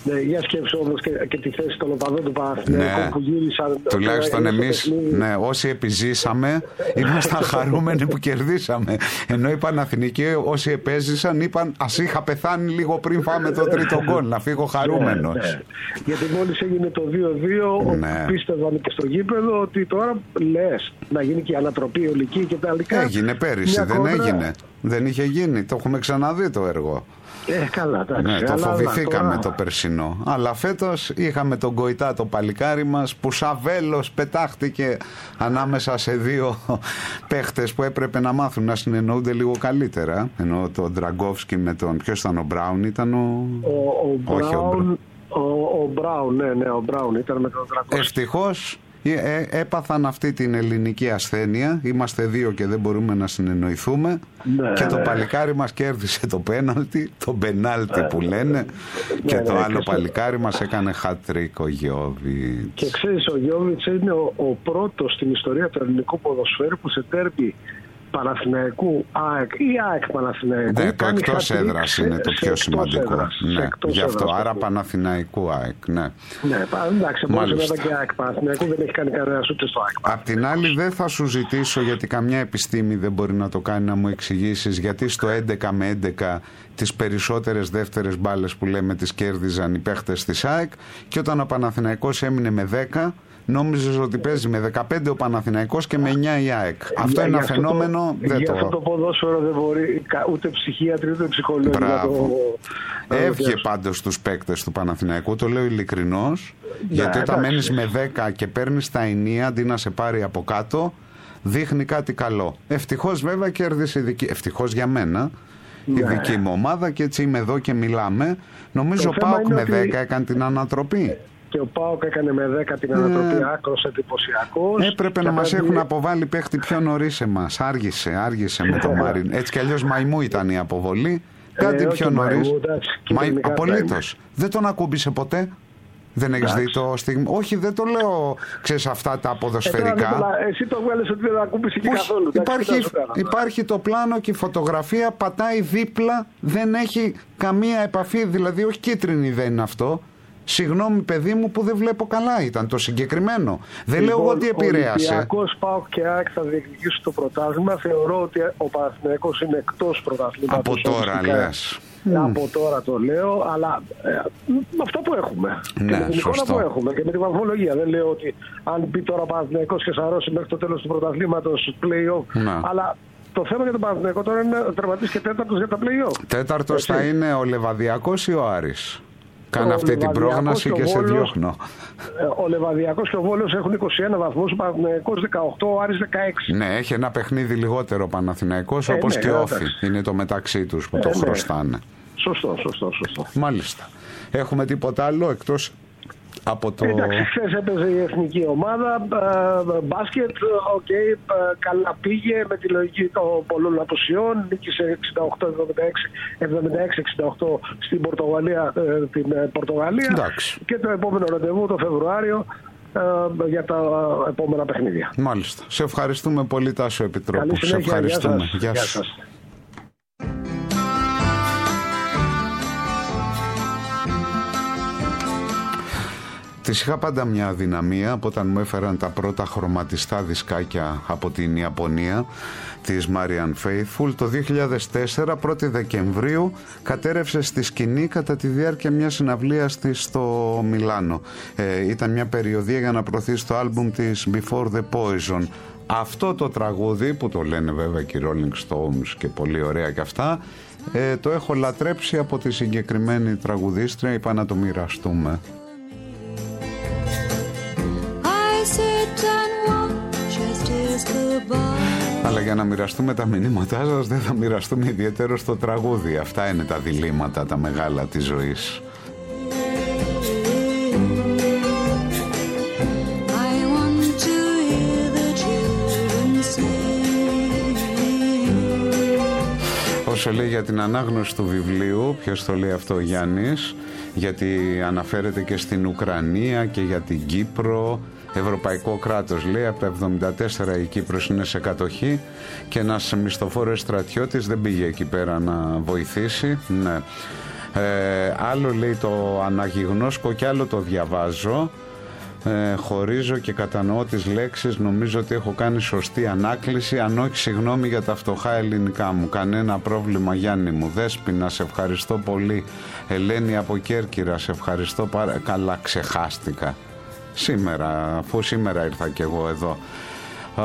Ναι, για σκέψου όμως και, και τη θέση των οπαδών του Παναθηναϊκού ναι. που γύρισαν. Τουλάχιστον εμείς, ναι, όσοι επιζήσαμε, ήμασταν χαρούμενοι που κερδίσαμε. Ενώ οι Παναθηνικοί, όσοι επέζησαν, είπαν ας είχα πεθάνει λίγο πριν φάμε το τρίτο γκολ, να φύγω χαρούμενος. Ναι, ναι. Γιατί μόλις έγινε το δύο δύο, ναι. πίστευαν και στο γήπεδο ότι τώρα λες να γίνει και η ανατροπή ολική και τα άλλα. Έγινε πέρυσι, δεν κόντρα... έγινε. Δεν είχε γίνει, το έχουμε ξαναδεί το έργο. Ε, καλά, εντάξει, ναι, το φοβηθήκαμε τώρα... το περσινό. Αλλά φέτος είχαμε τον Γκοϊτά το παλικάρι μας που σαν βέλος πετάχτηκε ανάμεσα σε δύο παίχτες που έπρεπε να μάθουν να συνεννοούνται λίγο καλύτερα. Ενώ τον Ντραγκόφσκι με τον... Ποιος ήταν ο Μπράουν, ήταν ο... Ο, ο Όχι, Μπράουν, ο, ο Μπράουν, ναι, ναι, ο Μπράουν ήταν με τον Ντραγκόφσκι. Ευτυχώς Ε, έπαθαν αυτή την ελληνική ασθένεια. Είμαστε δύο και δεν μπορούμε να συνεννοηθούμε. Ναι, και το ναι. παλικάρι μας κέρδισε το πέναλτι, το πενάλτι ναι, που λένε. Ναι, και ναι, το ναι, άλλο και παλικάρι μας έκανε hat-trick ο Γιώβιτς. Και ξέρεις, ο Γιώβιτς είναι ο, ο πρώτος στην ιστορία του ελληνικού ποδοσφαίρου που σε τέρμπι Παναθηναϊκού ΑΕΚ ή ΑΕΚ Παναθηναϊκού. Ναι, το εκτός έδρας είναι το πιο σημαντικό. Έδρας, ναι, γι' αυτό, έδρας, άρα Παναθηναϊκού ΑΕΚ. Ναι, ναι εντάξει, μπορούσε να ήταν και ΑΕΚ Παναθηναϊκού, δεν έχει κάνει κανένας ούτε στο ΑΕΚ. Απ' την άλλη, δεν θα σου ζητήσω, γιατί καμιά επιστήμη δεν μπορεί να το κάνει, να μου εξηγήσεις γιατί στο έντεκα με έντεκα τις περισσότερες δεύτερες μπάλες που λέμε τις κέρδιζαν οι παίχτες της ΑΕΚ και όταν ο Παναθηναϊκός έμεινε με δέκα. Νόμιζες ότι παίζει με δεκαπέντε ο Παναθηναϊκός και με εννιά η ΑΕΚ. Αυτό για, είναι ένα φαινόμενο. Το, δεν για το... αυτό το ποδόσφαιρο δεν μπορεί ούτε ψυχίατροι ούτε ψυχολόγοι να το... Έβγε πάντως στους παίκτες του Παναθηναϊκού, το λέω ειλικρινώς, ναι, γιατί όταν μένεις με δέκα και παίρνεις τα ενία αντί να σε πάρει από κάτω, δείχνει κάτι καλό. Ευτυχώς βέβαια κέρδισε η δική... Ευτυχώς για μένα. Ναι. Η δική μου ομάδα και έτσι είμαι εδώ και μιλάμε. Νομίζω ο ΠΑΟΚ με δέκα ότι... έκανε την ανατροπή. Και ο ΠΑΟΚ έκανε με δέκα την ανατροπή, ε, άκρος εντυπωσιακός. Έπρεπε να μας πρέπει... έχουν αποβάλει παίχτη πιο νωρίς εμάς. Άργησε, άργησε με το Μάριν. Έτσι κι αλλιώς μαϊμού ήταν η αποβολή. Κάτι ε, πιο νωρίς. Μαϊ... Απολύτως. Δεν τον ακούμπησε ποτέ. Δεν έχεις δει το στιγμή. Όχι, δεν το λέω, ξέρεις, αυτά τα ποδοσφαιρικά. Ε, εσύ το βγάλες ότι δεν ακούμπησε και καθόλου. Υπάρχει, υπάρχει το πλάνο και η φωτογραφία πατάει δίπλα. Δεν έχει καμία επαφή. Δηλαδή, όχι κίτρινη δεν είναι αυτό. Συγγνώμη, παιδί μου, που δεν βλέπω καλά ήταν το συγκεκριμένο. Δεν λοιπόν, λέω εγώ ότι επηρέασε. Ο Ολυμπιακός, ΠΑΟΚ και ΑΕΚ θα διεκδικήσουν το πρωτάθλημα. Θεωρώ ότι ο Παναθηναϊκός είναι εκτός πρωταθλήματος. Από τώρα λες. Από τώρα το λέω, αλλά ε, με αυτό που έχουμε. Ναι, και με την σωστό. εικόνα που έχουμε και με την βαθμολογία. Δεν λέω ότι αν μπει τώρα ο Παναθηναϊκός και σαρώσει μέχρι το τέλος του πρωταθλήματος play-off. Ναι. Αλλά το θέμα για τον Παναθηναϊκό τώρα είναι να τερματίσει και τέταρτος για τα play-off. Τέταρτος θα είναι ο Λεβαδιακός ή ο Άρης. Κάνε αυτή την πρόγνωση και, και σε διώχνω. Ο Λεβαδιακός και ο Βόλος έχουν είκοσι ένα βαθμούς, ο Παναθηναϊκός δεκαοκτώ, ο Άρης δεκαέξι. Ναι, έχει ένα παιχνίδι λιγότερο ο Παναθηναϊκός, ε, όπως ναι, και ο Όφη. Είναι το μεταξύ τους που ε, το ναι. χρωστάνε. Σωστό, σωστό, σωστό. Μάλιστα. Έχουμε τίποτα άλλο εκτός από το... Εντάξει, χθες έπαιζε η εθνική ομάδα, μπάσκετ, οκ, okay, καλά πήγε με τη λογική των πολλών αποσιών, νίκησε εξήντα οκτώ εβδομήντα έξι εξήντα οκτώ στην Πορτογαλία, την Πορτογαλία. Εντάξει. Και το επόμενο ραντεβού το Φεβρουάριο για τα επόμενα παιχνίδια. Μάλιστα. Σε ευχαριστούμε πολύ, Τάσο Επιτρόπου. Καλή συνέχεια. Σε ευχαριστούμε. Γεια σας. Γεια σας. Γεια σας. Της είχα πάντα μια αδυναμία από όταν μου έφεραν τα πρώτα χρωματιστά δισκάκια από την Ιαπωνία της Marianne Faithfull. Το δύο χιλιάδες τέσσερα, πρώτη Δεκεμβρίου, κατέρευσε στη σκηνή κατά τη διάρκεια μιας συναυλίας της στο Μιλάνο. Ε, ήταν μια περιοδία για να προωθήσει το άλμπουμ της Before the Poison. Αυτό το τραγούδι, που το λένε βέβαια και οι Rolling Stones και πολύ ωραία και αυτά, ε, το έχω λατρέψει από τη συγκεκριμένη τραγουδίστρια, είπα να το μοιραστούμε. Αλλά για να μοιραστούμε τα μηνύματά σας δεν θα μοιραστούμε ιδιαίτερο στο τραγούδι. Αυτά είναι τα διλήμματα τα μεγάλα της ζωής. Όσο λέει για την ανάγνωση του βιβλίου, ποιος το λέει αυτό, ο Γιάννης, γιατί αναφέρεται και στην Ουκρανία και για την Κύπρο. Ευρωπαϊκό κράτος, λέει, από τα εβδομήντα τέσσερα η Κύπρος είναι σε κατοχή και ένας μισθοφόρος στρατιώτης δεν πήγε εκεί πέρα να βοηθήσει. Ναι. Ε, άλλο λέει το αναγυγνώσκω και άλλο το διαβάζω. Ε, χωρίζω και κατανοώ τις λέξεις. Νομίζω ότι έχω κάνει σωστή ανάκληση. Αν όχι, συγγνώμη για τα φτωχά ελληνικά μου. Κανένα πρόβλημα, Γιάννη μου. Δέσποινα, σε ευχαριστώ πολύ. Ελένη από Κέρκυρα, σε ευχαριστώ πάρα... Καλά, ξεχάστηκα σήμερα, αφού σήμερα ήρθα κι εγώ εδώ. Α,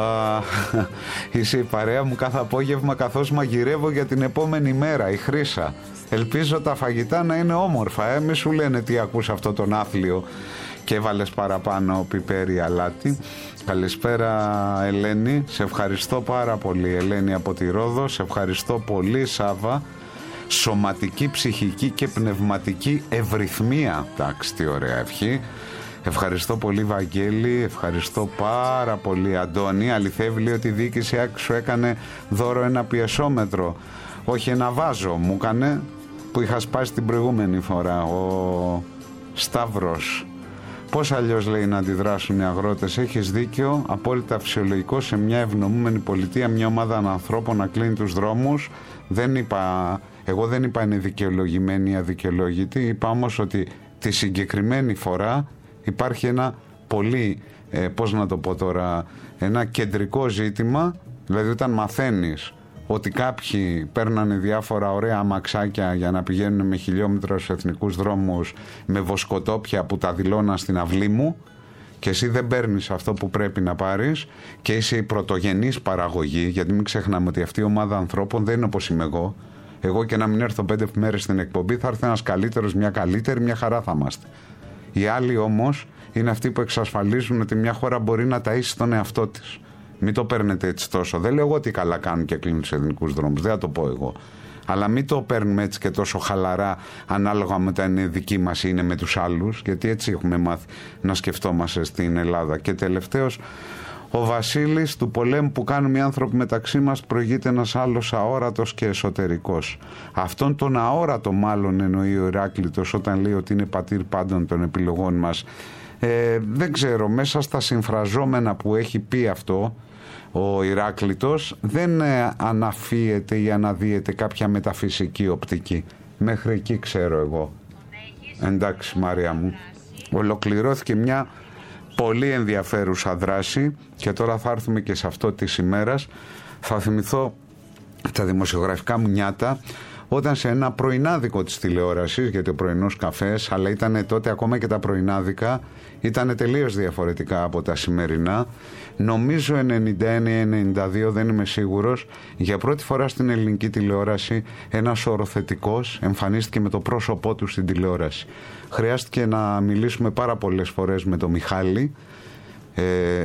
είσαι η παρέα μου κάθε απόγευμα καθώς μαγειρεύω για την επόμενη μέρα, η Χρύσα. Ελπίζω τα φαγητά να είναι όμορφα, ε? Μη σου λένε τι ακούς αυτό τον άθλιο και έβαλες παραπάνω πιπέρι αλάτι. Καλησπέρα Ελένη, σε ευχαριστώ πάρα πολύ Ελένη από τη Ρόδο. Σε ευχαριστώ πολύ Σάβα. Σωματική, ψυχική και πνευματική ευρυθμία. Εντάξει, τι ωραία ευχή. Ευχαριστώ πολύ Βαγγέλη, ευχαριστώ πάρα πολύ Αντώνη. Αληθεύει, λέει, ότι η διοίκηση άξου έκανε δώρο ένα πιεσόμετρο. Όχι, ένα βάζο μου έκανε που είχα σπάσει την προηγούμενη φορά. Ο Σταύρος. Πώς αλλιώς, λέει, να αντιδράσουν οι αγρότες? Έχεις δίκιο, απόλυτα φυσιολογικό σε μια ευνομούμενη πολιτεία μια ομάδα ανθρώπων να κλείνει τους δρόμους. Δεν είπα, εγώ δεν είπα είναι δικαιολογημένη ή αδικαιολόγητη. Είπα όμως ότι τη συγκεκριμένη φορά υπάρχει ένα πολύ, ε, πώς να το πω τώρα, ένα κεντρικό ζήτημα. Δηλαδή όταν μαθαίνεις ότι κάποιοι παίρνανε διάφορα ωραία αμαξάκια για να πηγαίνουν με χιλιόμετρα στους εθνικούς δρόμους με βοσκοτόπια που τα δηλώνα στην αυλή μου, και εσύ δεν παίρνεις αυτό που πρέπει να πάρεις και είσαι η πρωτογενής παραγωγή, γιατί μην ξεχνάμε ότι αυτή η ομάδα ανθρώπων δεν είναι όπως είμαι εγώ. Εγώ και να μην έρθω πέντε μέρες στην εκπομπή θα έρθει ένας καλύτερος, μια καλύτερη, μια χαρά θα είμαστε. Οι άλλοι όμως είναι αυτοί που εξασφαλίζουν ότι μια χώρα μπορεί να ταΐσει τον εαυτό της. Μην το παίρνετε έτσι τόσο. Δεν λέω εγώ ότι καλά κάνουν και κλείνουν τους εθνικούς δρόμους. Δεν θα το πω εγώ. Αλλά μην το παίρνουμε έτσι και τόσο χαλαρά ανάλογα με τα είναι δική μας ή είναι με τους άλλους. Γιατί έτσι έχουμε μάθει να σκεφτόμαστε στην Ελλάδα. Και τελευταίος, ο Βασίλης, του πολέμου που κάνουν οι άνθρωποι μεταξύ μας προηγείται ένας άλλος αόρατος και εσωτερικός. Αυτόν τον αόρατο μάλλον εννοεί ο Ηράκλειτος όταν λέει ότι είναι πατήρ πάντων των επιλογών μας. Ε, δεν ξέρω, μέσα στα συμφραζόμενα που έχει πει αυτό ο Ηράκλειτος δεν ε, αναφύεται ή αναδύεται κάποια μεταφυσική οπτική. Μέχρι εκεί ξέρω εγώ. Εντάξει Μαρία μου, ολοκληρώθηκε μια πολύ ενδιαφέρουσα δράση και τώρα θα έρθουμε και σε αυτό της ημέρας. Θα θυμηθώ τα δημοσιογραφικά μου νιάτα όταν σε ένα πρωινάδικο της τηλεόρασης, γιατί ο πρωινός καφές, αλλά ήταν τότε ακόμα και τα πρωινάδικα, ήταν τελείως διαφορετικά από τα σημερινά. Νομίζω ενενήντα ένα ενενήντα δύο, δεν είμαι σίγουρος, για πρώτη φορά στην ελληνική τηλεόραση ένας οροθετικός εμφανίστηκε με το πρόσωπό του στην τηλεόραση. Χρειάστηκε να μιλήσουμε πάρα πολλές φορές με τον Μιχάλη, ε,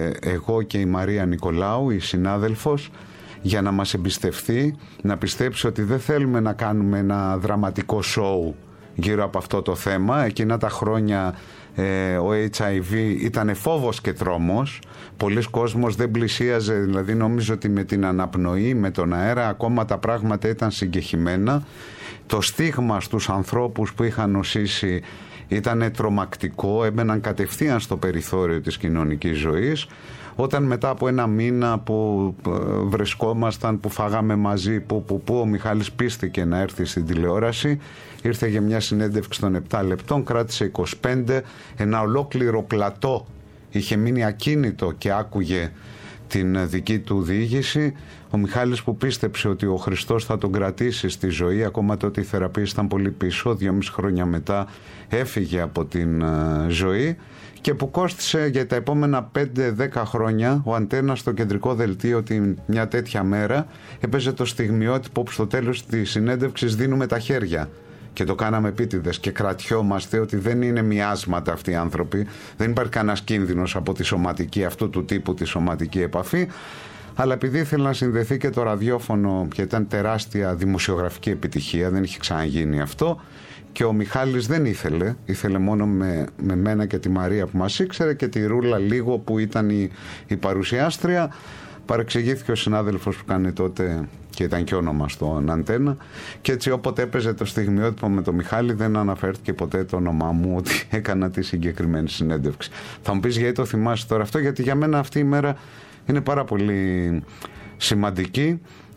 εγώ και η Μαρία Νικολάου, η συνάδελφος, για να μας εμπιστευτεί, να πιστέψει ότι δεν θέλουμε να κάνουμε ένα δραματικό σόου γύρω από αυτό το θέμα. Εκείνα τα χρόνια ε, ο έιτς άι βι ήταν φόβος και τρόμος. Πολλοί κόσμος δεν πλησίαζε, δηλαδή νόμιζε ότι με την αναπνοή, με τον αέρα ακόμα τα πράγματα ήταν συγκεχημένα. Το στίγμα στους ανθρώπους που είχαν νοσήσει ήταν τρομακτικό, έμπαιναν κατευθείαν στο περιθώριο της κοινωνικής ζωής. Όταν μετά από ένα μήνα που βρισκόμασταν, που φάγαμε μαζί, που, που, που ο Μιχάλης πίστηκε να έρθει στην τηλεόραση, ήρθε για μια συνέντευξη των επτά λεπτών, κράτησε είκοσι πέντε, ένα ολόκληρο πλατό είχε μείνει ακίνητο και άκουγε την δική του διήγηση. Ο Μιχάλης που πίστεψε ότι ο Χριστός θα τον κρατήσει στη ζωή, ακόμα τότε οι θεραπείες ήταν πολύ πίσω, δυόμιση χρόνια μετά έφυγε από την ζωή, και που κόστισε για τα επόμενα πέντε δέκα χρόνια ο Αντένα στο κεντρικό δελτίο ότι μια τέτοια μέρα έπαιζε το στιγμιότυπο που στο τέλος της συνέντευξης δίνουμε τα χέρια. Και το κάναμε επίτηδες και κρατιόμαστε ότι δεν είναι μοιάσματα αυτοί οι άνθρωποι, δεν υπάρχει κανένας κίνδυνος από τη σωματική, αυτού του τύπου τη σωματική επαφή. Αλλά επειδή ήθελε να συνδεθεί και το ραδιόφωνο και ήταν τεράστια δημοσιογραφική επιτυχία, δεν είχε ξαναγίνει αυτό, και ο Μιχάλης δεν ήθελε, ήθελε μόνο με, με μένα και τη Μαρία που μας ήξερε και τη Ρούλα λίγο που ήταν η, η παρουσιάστρια. Παρεξηγήθηκε ο συνάδελφος που κάνει τότε και ήταν και όνομα στον Αντένα, και έτσι όποτε έπαιζε το στιγμιότυπο με τον Μιχάλη δεν αναφέρθηκε ποτέ το όνομά μου ότι έκανα τη συγκεκριμένη συνέντευξη. Θα μου πεις γιατί το θυμάσαι τώρα αυτό? Γιατί για μένα αυτή η μέρα είναι πάρα πολύ σημαντική.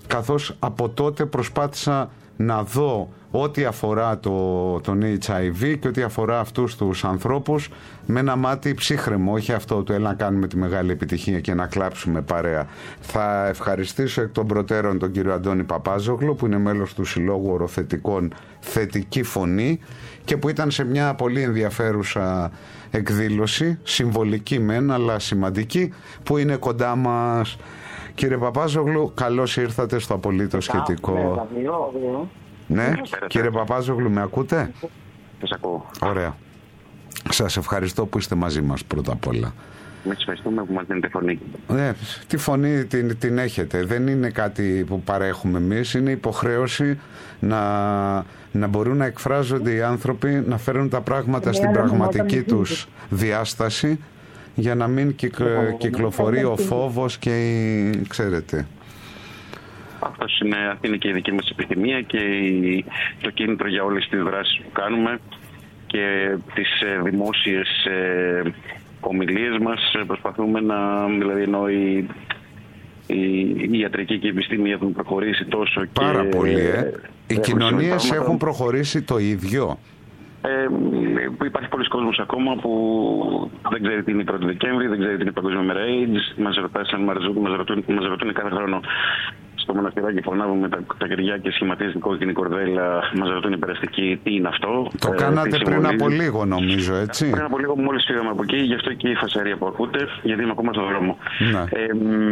καθώς από τότε προσπάθησα να δω ό,τι αφορά το, τον έιτς άι βι και ό,τι αφορά αυτούς τους ανθρώπους με ένα μάτι ψύχρεμο, όχι αυτό του έλα να κάνουμε τη μεγάλη επιτυχία και να κλάψουμε παρέα. Θα ευχαριστήσω εκ των προτέρων τον κύριο Αντώνη Παπάζογλου, που είναι μέλος του Συλλόγου Οροθετικών Θετική Φωνή και που ήταν σε μια πολύ ενδιαφέρουσα εκδήλωση, συμβολική μεν αλλά σημαντική, που είναι κοντά μας. Κύριε Παπάζογλου, καλώς ήρθατε στο Απολύτως Σχετικό. Ναι, κύριε Παπάζογλου, με ακούτε? Σας ακούω. Ωραία. Σας ευχαριστώ που είστε μαζί μας πρώτα απ' όλα. Με ευχαριστούμε που μας δίνετε φωνή. Ναι, τη φωνή την, την έχετε. Δεν είναι κάτι που παρέχουμε εμείς. Είναι υποχρέωση να, να μπορούν να εκφράζονται οι άνθρωποι, να φέρουν τα πράγματα στην πραγματική τους διάσταση, για να μην κυκ, κυκλοφορεί ο φόβος και η, ξέρετε. Αυτός είναι, αυτή είναι και η δική μας επιθυμία και η, το κίνητρο για όλες τις δράσεις που κάνουμε και τις ε, δημόσιες ε, ομιλίες μας. Προσπαθούμε να, δηλαδή ενώ η, η, η ιατρική και η επιστήμη έχουν προχωρήσει τόσο. Πάρα και, πολύ, ε. ε, Οι κοινωνίες έχουν προχωρήσει το ίδιο. Ε, υπάρχει πολλοί κόσμος ακόμα που δεν ξέρει τι είναι η πρώτη Δεκέμβρη, δεν ξέρει τι είναι η Παγκόσμια Μέρα AIDS. Μας ρωτάνε, μας ρωτούν, μας ρωτούν κάθε χρόνο στο μοναστηράκι, φωνάζουμε τα, τα κεριά και σχηματίζει κόκκινη κορδέλα. Μας ρωτούν οι περαστικοί τι είναι αυτό. Το ε, κάνατε πριν από λίγο, νομίζω, έτσι. Πριν από λίγο, μόλις φύγαμε από εκεί, γι' αυτό και η φασαρία που ακούτε, γιατί είμαι ακόμα στον δρόμο. Ναι. Ε,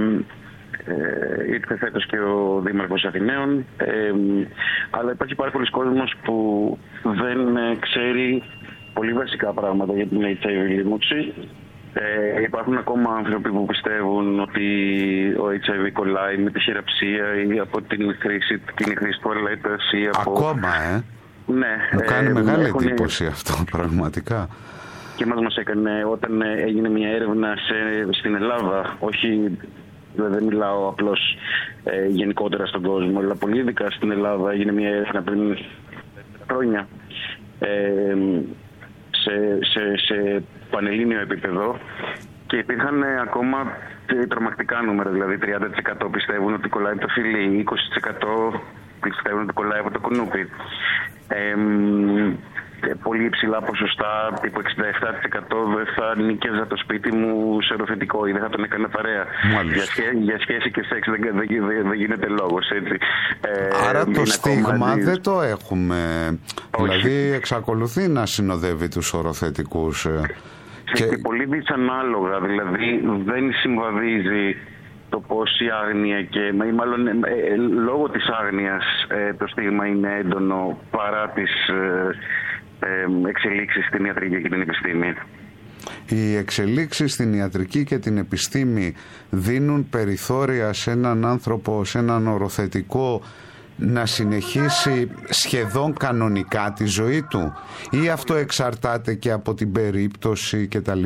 Ε, ήρθε φέτος και ο Δήμαρχος Αθηναίων, ε, αλλά υπάρχει πάρα πολλοί κόσμος που δεν ε, ξέρει πολύ βασικά πράγματα για την έιτς άι βι λίμωξη. Ε, υπάρχουν ακόμα άνθρωποι που πιστεύουν ότι ο έιτς άι βι κολλάει με τη χειραψία ή από την χρήση, την χρήση τουαλέτας ή από... Ακόμα, ε! Ναι, μου κάνει ε, μεγάλη έχουν... εντύπωση αυτό, πραγματικά. Και μας μας έκανε όταν έγινε μια έρευνα σε, στην Ελλάδα, όχι... Δεν μιλάω απλώς ε, γενικότερα στον κόσμο, αλλά πολύ ειδικά στην Ελλάδα έγινε μια έρευνα πριν χρόνια ε, σε, σε, σε πανελλήνιο επίπεδο και υπήρχαν ε, ακόμα τρομακτικά νούμερα, δηλαδή τριάντα τοις εκατό πιστεύουν ότι κολλάει το φιλί, είκοσι τοις εκατό πιστεύουν ότι κολλάει από το κουνούπι. Ε, πολύ υψηλά ποσοστά, τύπου εξήντα επτά τοις εκατό δεν θα νίκαιζα το σπίτι μου σε οροθετικό ή δεν θα τον έκανα παρέα. Για, σχέ, για σχέση και σεξ δεν, δεν, δεν, δεν γίνεται λόγος, έτσι. Άρα ε, το στίγμα ακόμα... δεν το έχουμε. Όχι. Δηλαδή εξακολουθεί να συνοδεύει τους οροθετικούς. Και... και πολύ δυσανάλογα, δηλαδή δεν συμβαδίζει το πώς η άγνοια και ή μάλλον ε, ε, λόγω της άγνοιας ε, το στίγμα είναι έντονο παρά τις ε, ε, εξελίξεις στην ιατρική και την επιστήμη. Οι εξελίξεις στην ιατρική και την επιστήμη δίνουν περιθώρια σε έναν άνθρωπο, σε έναν οροθετικό να συνεχίσει σχεδόν κανονικά τη ζωή του, ή αυτό εξαρτάται και από την περίπτωση κτλ?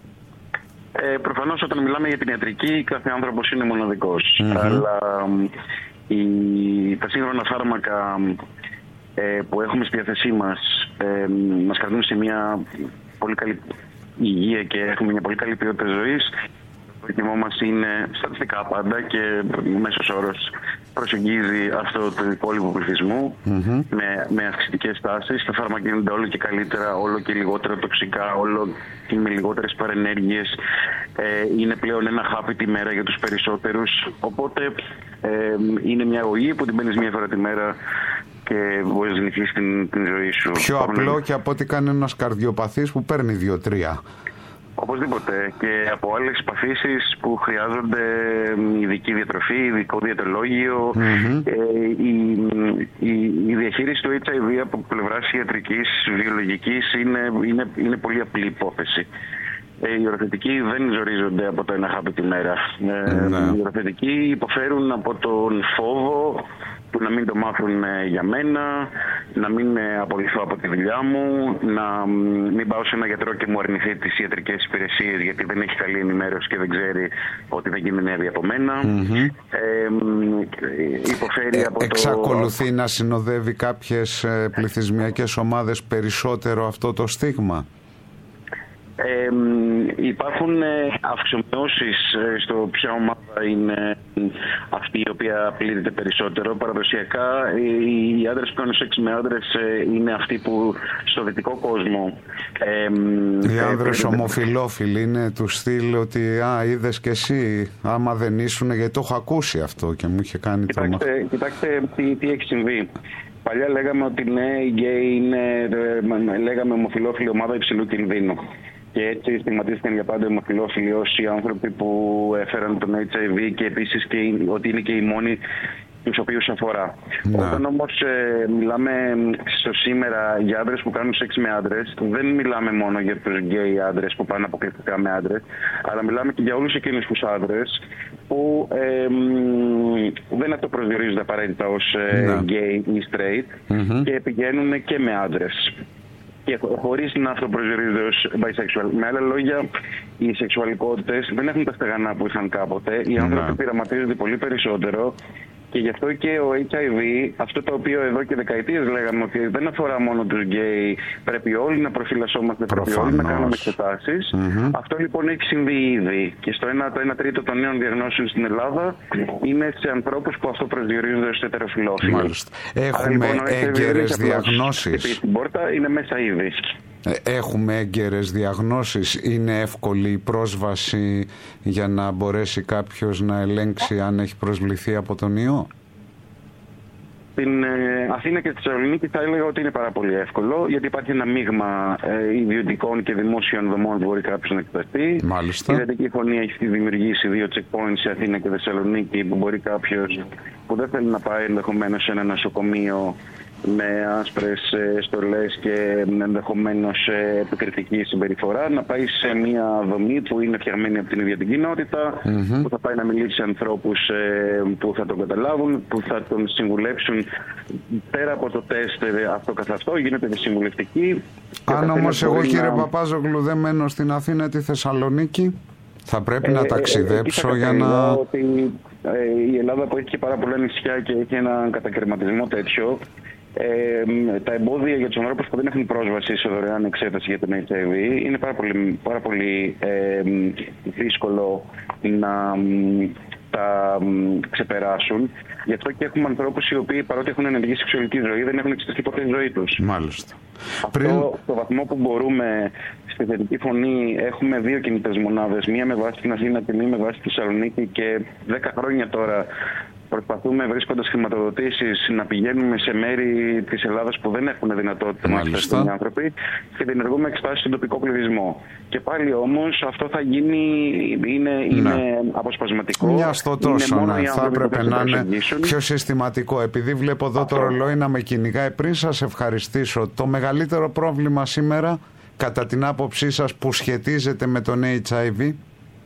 Ε, προφανώς όταν μιλάμε για την ιατρική κάθε άνθρωπος είναι μοναδικός, mm-hmm. αλλά η, τα σύγχρονα φάρμακα ε, που έχουμε στη διάθεσή μας ε, μας κρατούν σε μια πολύ καλή υγεία και έχουμε μια πολύ καλή ποιότητα ζωής. Το προτιμό μας είναι στατιστικά πάντα και μέσος όρος προσεγγίζει αυτό του υπόλοιπου πληθυσμού mm-hmm. με, με αυξητικές τάσεις. Τα φάρμακα γίνονται όλο και καλύτερα, όλο και λιγότερα τοξικά, όλο και με λιγότερες παρενέργειες. Ε, είναι πλέον ένα χάπι τη μέρα για τους περισσότερους. Οπότε ε, είναι μια αγωγή που την παίρνεις μια φορά τη μέρα και μπορείς να συνεχίσεις την, την ζωή σου. Πιο απλό και από ό,τι κάνει ένας καρδιοπαθής που παίρνει δύο-τρία. Οπωσδήποτε, και από άλλες παθήσεις που χρειάζονται ειδική διατροφή, ειδικό διαιτολόγιο. Mm-hmm. Ε, η, η, η διαχείριση του έιτς άι βι από πλευράς ιατρικής, βιολογικής είναι, είναι, είναι πολύ απλή υπόθεση. Ε, οι οροθετικοί δεν ζορίζονται από το ένα χάπι τη μέρα. Ε, mm-hmm. Οι οροθετικοί υποφέρουν από τον φόβο του να μην το μάθουν για μένα, να μην απολυθώ από τη δουλειά μου, να μην πάω σε ένα γιατρό και μου αρνηθεί τις ιατρικές υπηρεσίες γιατί δεν έχει καλή ενημέρωση και δεν ξέρει ότι δεν κινδυνεύει από μένα. Mm-hmm. Ε, υποφέρει ε, από το... Εξακολουθεί να συνοδεύει κάποιες πληθυσμιακές ομάδες περισσότερο αυτό το στίγμα? Ε, υπάρχουν ε, αυξομοιώσεις ε, στο ποια ομάδα είναι αυτή η οποία πλήττεται περισσότερο. Παραδοσιακά οι, οι άντρες που κάνουν σεξ με άντρες ε, είναι αυτοί που στο δυτικό κόσμο ε, οι άντρες ε, ομοφιλόφιλοι είναι του στυλ ότι α, είδες και εσύ άμα δεν ήσουν, γιατί το έχω ακούσει αυτό και μου είχε κάνει κοιτάξτε, τρομακτικό. Κοιτάξτε τι, τι έχει συμβεί. Παλιά λέγαμε ότι ναι, οι γκέι είναι, λέγαμε ομοφιλόφιλη ομάδα υψηλού κινδύνου. Και έτσι στιγματίστηκαν για πάντα οι ομοφυλόφιλοι ως οι άνθρωποι που έφεραν τον έιτς άι βι και επίσης και ότι είναι και οι μόνοι τους οποίους αφορά. Ναι. Όταν όμως ε, μιλάμε στο σήμερα για άντρες που κάνουν σεξ με άντρες, δεν μιλάμε μόνο για τους γκέι άντρες που πάνε αποκλειστικά με άντρες, αλλά μιλάμε και για όλους εκείνους τους άντρες που ε, δεν αυτοπροσδιορίζονται απαραίτητα ως ε, γκέι ή straight mm-hmm. και πηγαίνουν και με άντρες. Και χωρίς να αυτοπροσδιορίζονται ως bisexual. Με άλλα λόγια, οι σεξουαλικότητες δεν έχουν τα στεγανά που είχαν κάποτε. Οι άνθρωποι mm-hmm. πειραματίζονται πολύ περισσότερο. Και γι' αυτό και ο έιτς άι βι, αυτό το οποίο εδώ και δεκαετίες λέγαμε ότι δεν αφορά μόνο τους γκέι, πρέπει όλοι να προφυλασσόμαστε, πρέπει όλοι να κάνουμε εξετάσεις. Mm-hmm. Αυτό λοιπόν έχει συμβεί ήδη. Και στο ένα, το ένα τρίτο των νέων διαγνώσεων στην Ελλάδα είναι σε ανθρώπους που αυτό προσδιορίζονται ως ετεροφυλόφιλοι. Μάλιστα. Έχουμε λοιπόν, έγκαιρες διαγνώσεις. Στην πόρτα είναι μέσα ήδη. Έχουμε έγκαιρες διαγνώσεις, είναι εύκολη η πρόσβαση για να μπορέσει κάποιος να ελέγξει αν έχει προσβληθεί από τον ιό? Στην ε, Αθήνα και στη Θεσσαλονίκη θα έλεγα ότι είναι πάρα πολύ εύκολο, γιατί υπάρχει ένα μείγμα ε, ιδιωτικών και δημόσιων δομών που μπορεί κάποιος να εξεταστεί. Μάλιστα. Η Ιδιωτική Φωνή έχει δημιουργήσει δύο checkpoints σε Αθήνα και Θεσσαλονίκη που μπορεί κάποιος που δεν θέλει να πάει ενδεχομένως σε ένα νοσοκομείο με άσπρες στολές και ενδεχομένως επικριτική συμπεριφορά, να πάει σε μια δομή που είναι φτιαγμένη από την ίδια την κοινότητα, mm-hmm. που θα πάει να μιλήσει σε ανθρώπους που θα τον καταλάβουν, που θα τον συμβουλέψουν. Πέρα από το τεστ αυτό καθ' αυτό γίνεται τη συμβουλευτική. Αν όμως εγώ να... κύριε Παπάζογλου δεν μένω στην Αθήνα, τη Θεσσαλονίκη, θα πρέπει ε, να ταξιδέψω ε, ε, για να... Ότι, ε, η Ελλάδα που έχει και πάρα πολλά νησιά και έχει έναν κατακαιρματισμό τέτοιο, Ε, τα εμπόδια για τους ανθρώπους που δεν έχουν πρόσβαση σε δωρεάν εξέταση για τον έιτς άι βι είναι πάρα πολύ, πάρα πολύ ε, δύσκολο να τα ξεπεράσουν. Γι' αυτό και έχουμε ανθρώπους οι οποίοι παρότι έχουν ενεργή σεξουαλική ζωή δεν έχουν εξεταστεί ποτέ στη ζωή τους. Μάλιστα. Αυτό Πριν... στο βαθμό που μπορούμε, στη Θετική Φωνή έχουμε δύο κινητές μονάδες, μία με βάση την Αθήνα και μία με βάση τη Θεσσαλονίκη, και δέκα χρόνια τώρα προσπαθούμε, βρίσκοντας χρηματοδοτήσεις, να πηγαίνουμε σε μέρη της Ελλάδας που δεν έχουν δυνατότητα να εξεταστούν οι άνθρωποι και διενεργούμε εξετάσεις στον τοπικό πληθυσμό. Και πάλι όμως αυτό θα γίνει, είναι, ναι. είναι αποσπασματικό. Μια στο τόσο, ναι. Θα έπρεπε να είναι πιο συστηματικό. Επειδή βλέπω εδώ αυτό. Το ρολόι να με κυνηγάει, πριν σας ευχαριστήσω, το μεγαλύτερο πρόβλημα σήμερα, κατά την άποψή σας, που σχετίζεται με τον έιτς άι βι?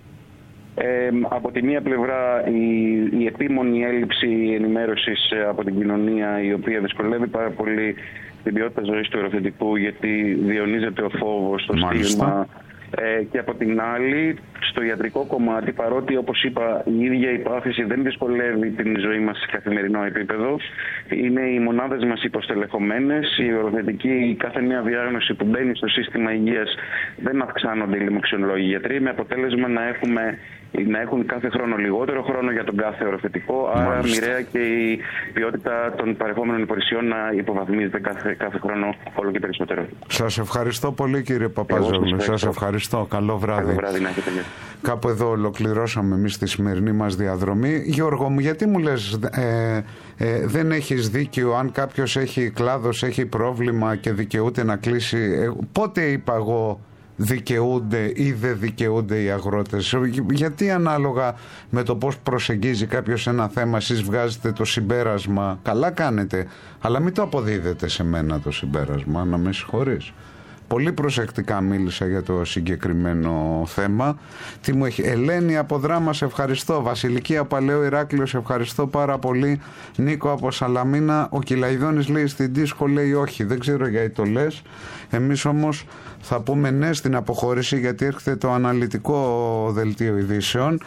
Ε, από τη μία πλευρά η, η επίμονη έλλειψη ενημέρωσης από την κοινωνία, η οποία δυσκολεύει πάρα πολύ την ποιότητα ζωής του ερωθετικού, γιατί διονύζεται ο φόβος, το στίγμα. Ε, και από την άλλη, στο ιατρικό κομμάτι, παρότι όπως είπα η ίδια η πάθηση δεν δυσκολεύει την ζωή μας σε καθημερινό επίπεδο, είναι οι μονάδες μας υποστελεχωμένες, η οροθετική, κάθε νέα διάγνωση που μπαίνει στο σύστημα υγείας δεν αυξάνονται οι λοιμοξιολόγοι γιατροί, με αποτέλεσμα να, έχουμε, να έχουν κάθε χρόνο λιγότερο χρόνο για τον κάθε οροθετικό, άρα μοιραία και η ποιότητα των παρεχόμενων υπηρεσιών να υποβαθμίζεται κάθε, κάθε χρόνο όλο και περισσότερο. Σας ευχαριστώ πολύ κύριε Παπαζόγλου. Σας ευχαριστώ. Καλό βράδυ. Καλό βράδυ να έχετε. Κάπου εδώ ολοκληρώσαμε εμείς τη σημερινή μας διαδρομή. Γιώργο μου, γιατί μου λες ε, ε, δεν έχεις δίκιο αν κάποιος έχει κλάδος, έχει πρόβλημα και δικαιούται να κλείσει? Ε, πότε είπα εγώ δικαιούνται ή δεν δικαιούνται οι αγρότες? Γιατί ανάλογα με το πώς προσεγγίζει κάποιος ένα θέμα εσείς βγάζετε το συμπέρασμα? Καλά κάνετε, αλλά μην το αποδίδετε σε μένα το συμπέρασμα, να με συγχωρείς. Πολύ προσεκτικά μίλησα για το συγκεκριμένο θέμα. Τι μου έχει... Ελένη από Δράμα, σε ευχαριστώ. Βασιλική από Παλαιό Ηράκλειο, σε ευχαριστώ πάρα πολύ. Νίκο από Σαλαμίνα. Ο Κυλαϊδόνης λέει στην Δίσκο, λέει όχι. Δεν ξέρω γιατί το λες. Εμείς όμως θα πούμε ναι στην αποχώρηση, γιατί έρχεται το αναλυτικό δελτίο ειδήσεων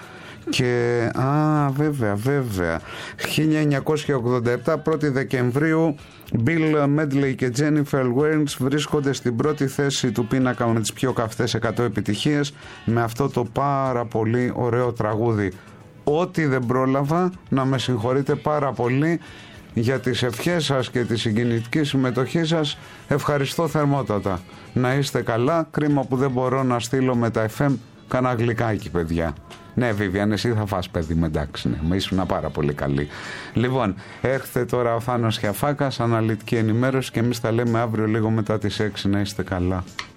Και, α, βέβαια, βέβαια. χίλια εννιακόσια ογδόντα επτά, πρώτη Δεκεμβρίου, Bill Medley και Jennifer Warnes βρίσκονται στην πρώτη θέση του πίνακα με τις πιο καυτές εκατό επιτυχίες με αυτό το πάρα πολύ ωραίο τραγούδι. Ό,τι δεν πρόλαβα, να με συγχωρείτε πάρα πολύ για τις ευχές σας και τη συγκινητική συμμετοχή σας. Ευχαριστώ θερμότατα. Να είστε καλά. Κρίμα που δεν μπορώ να στείλω με τα εφ εμ κανένα γλυκάκι, παιδιά. Ναι, Βίβιαν, εσύ θα φας, παιδί μου, εντάξει, ναι, με ήσουν πάρα πολύ καλή. Λοιπόν, έρχεται τώρα ο Θάνος Χιαφάκας, αναλυτική ενημέρωση, και εμείς τα λέμε αύριο λίγο μετά τις έξι. Να είστε καλά.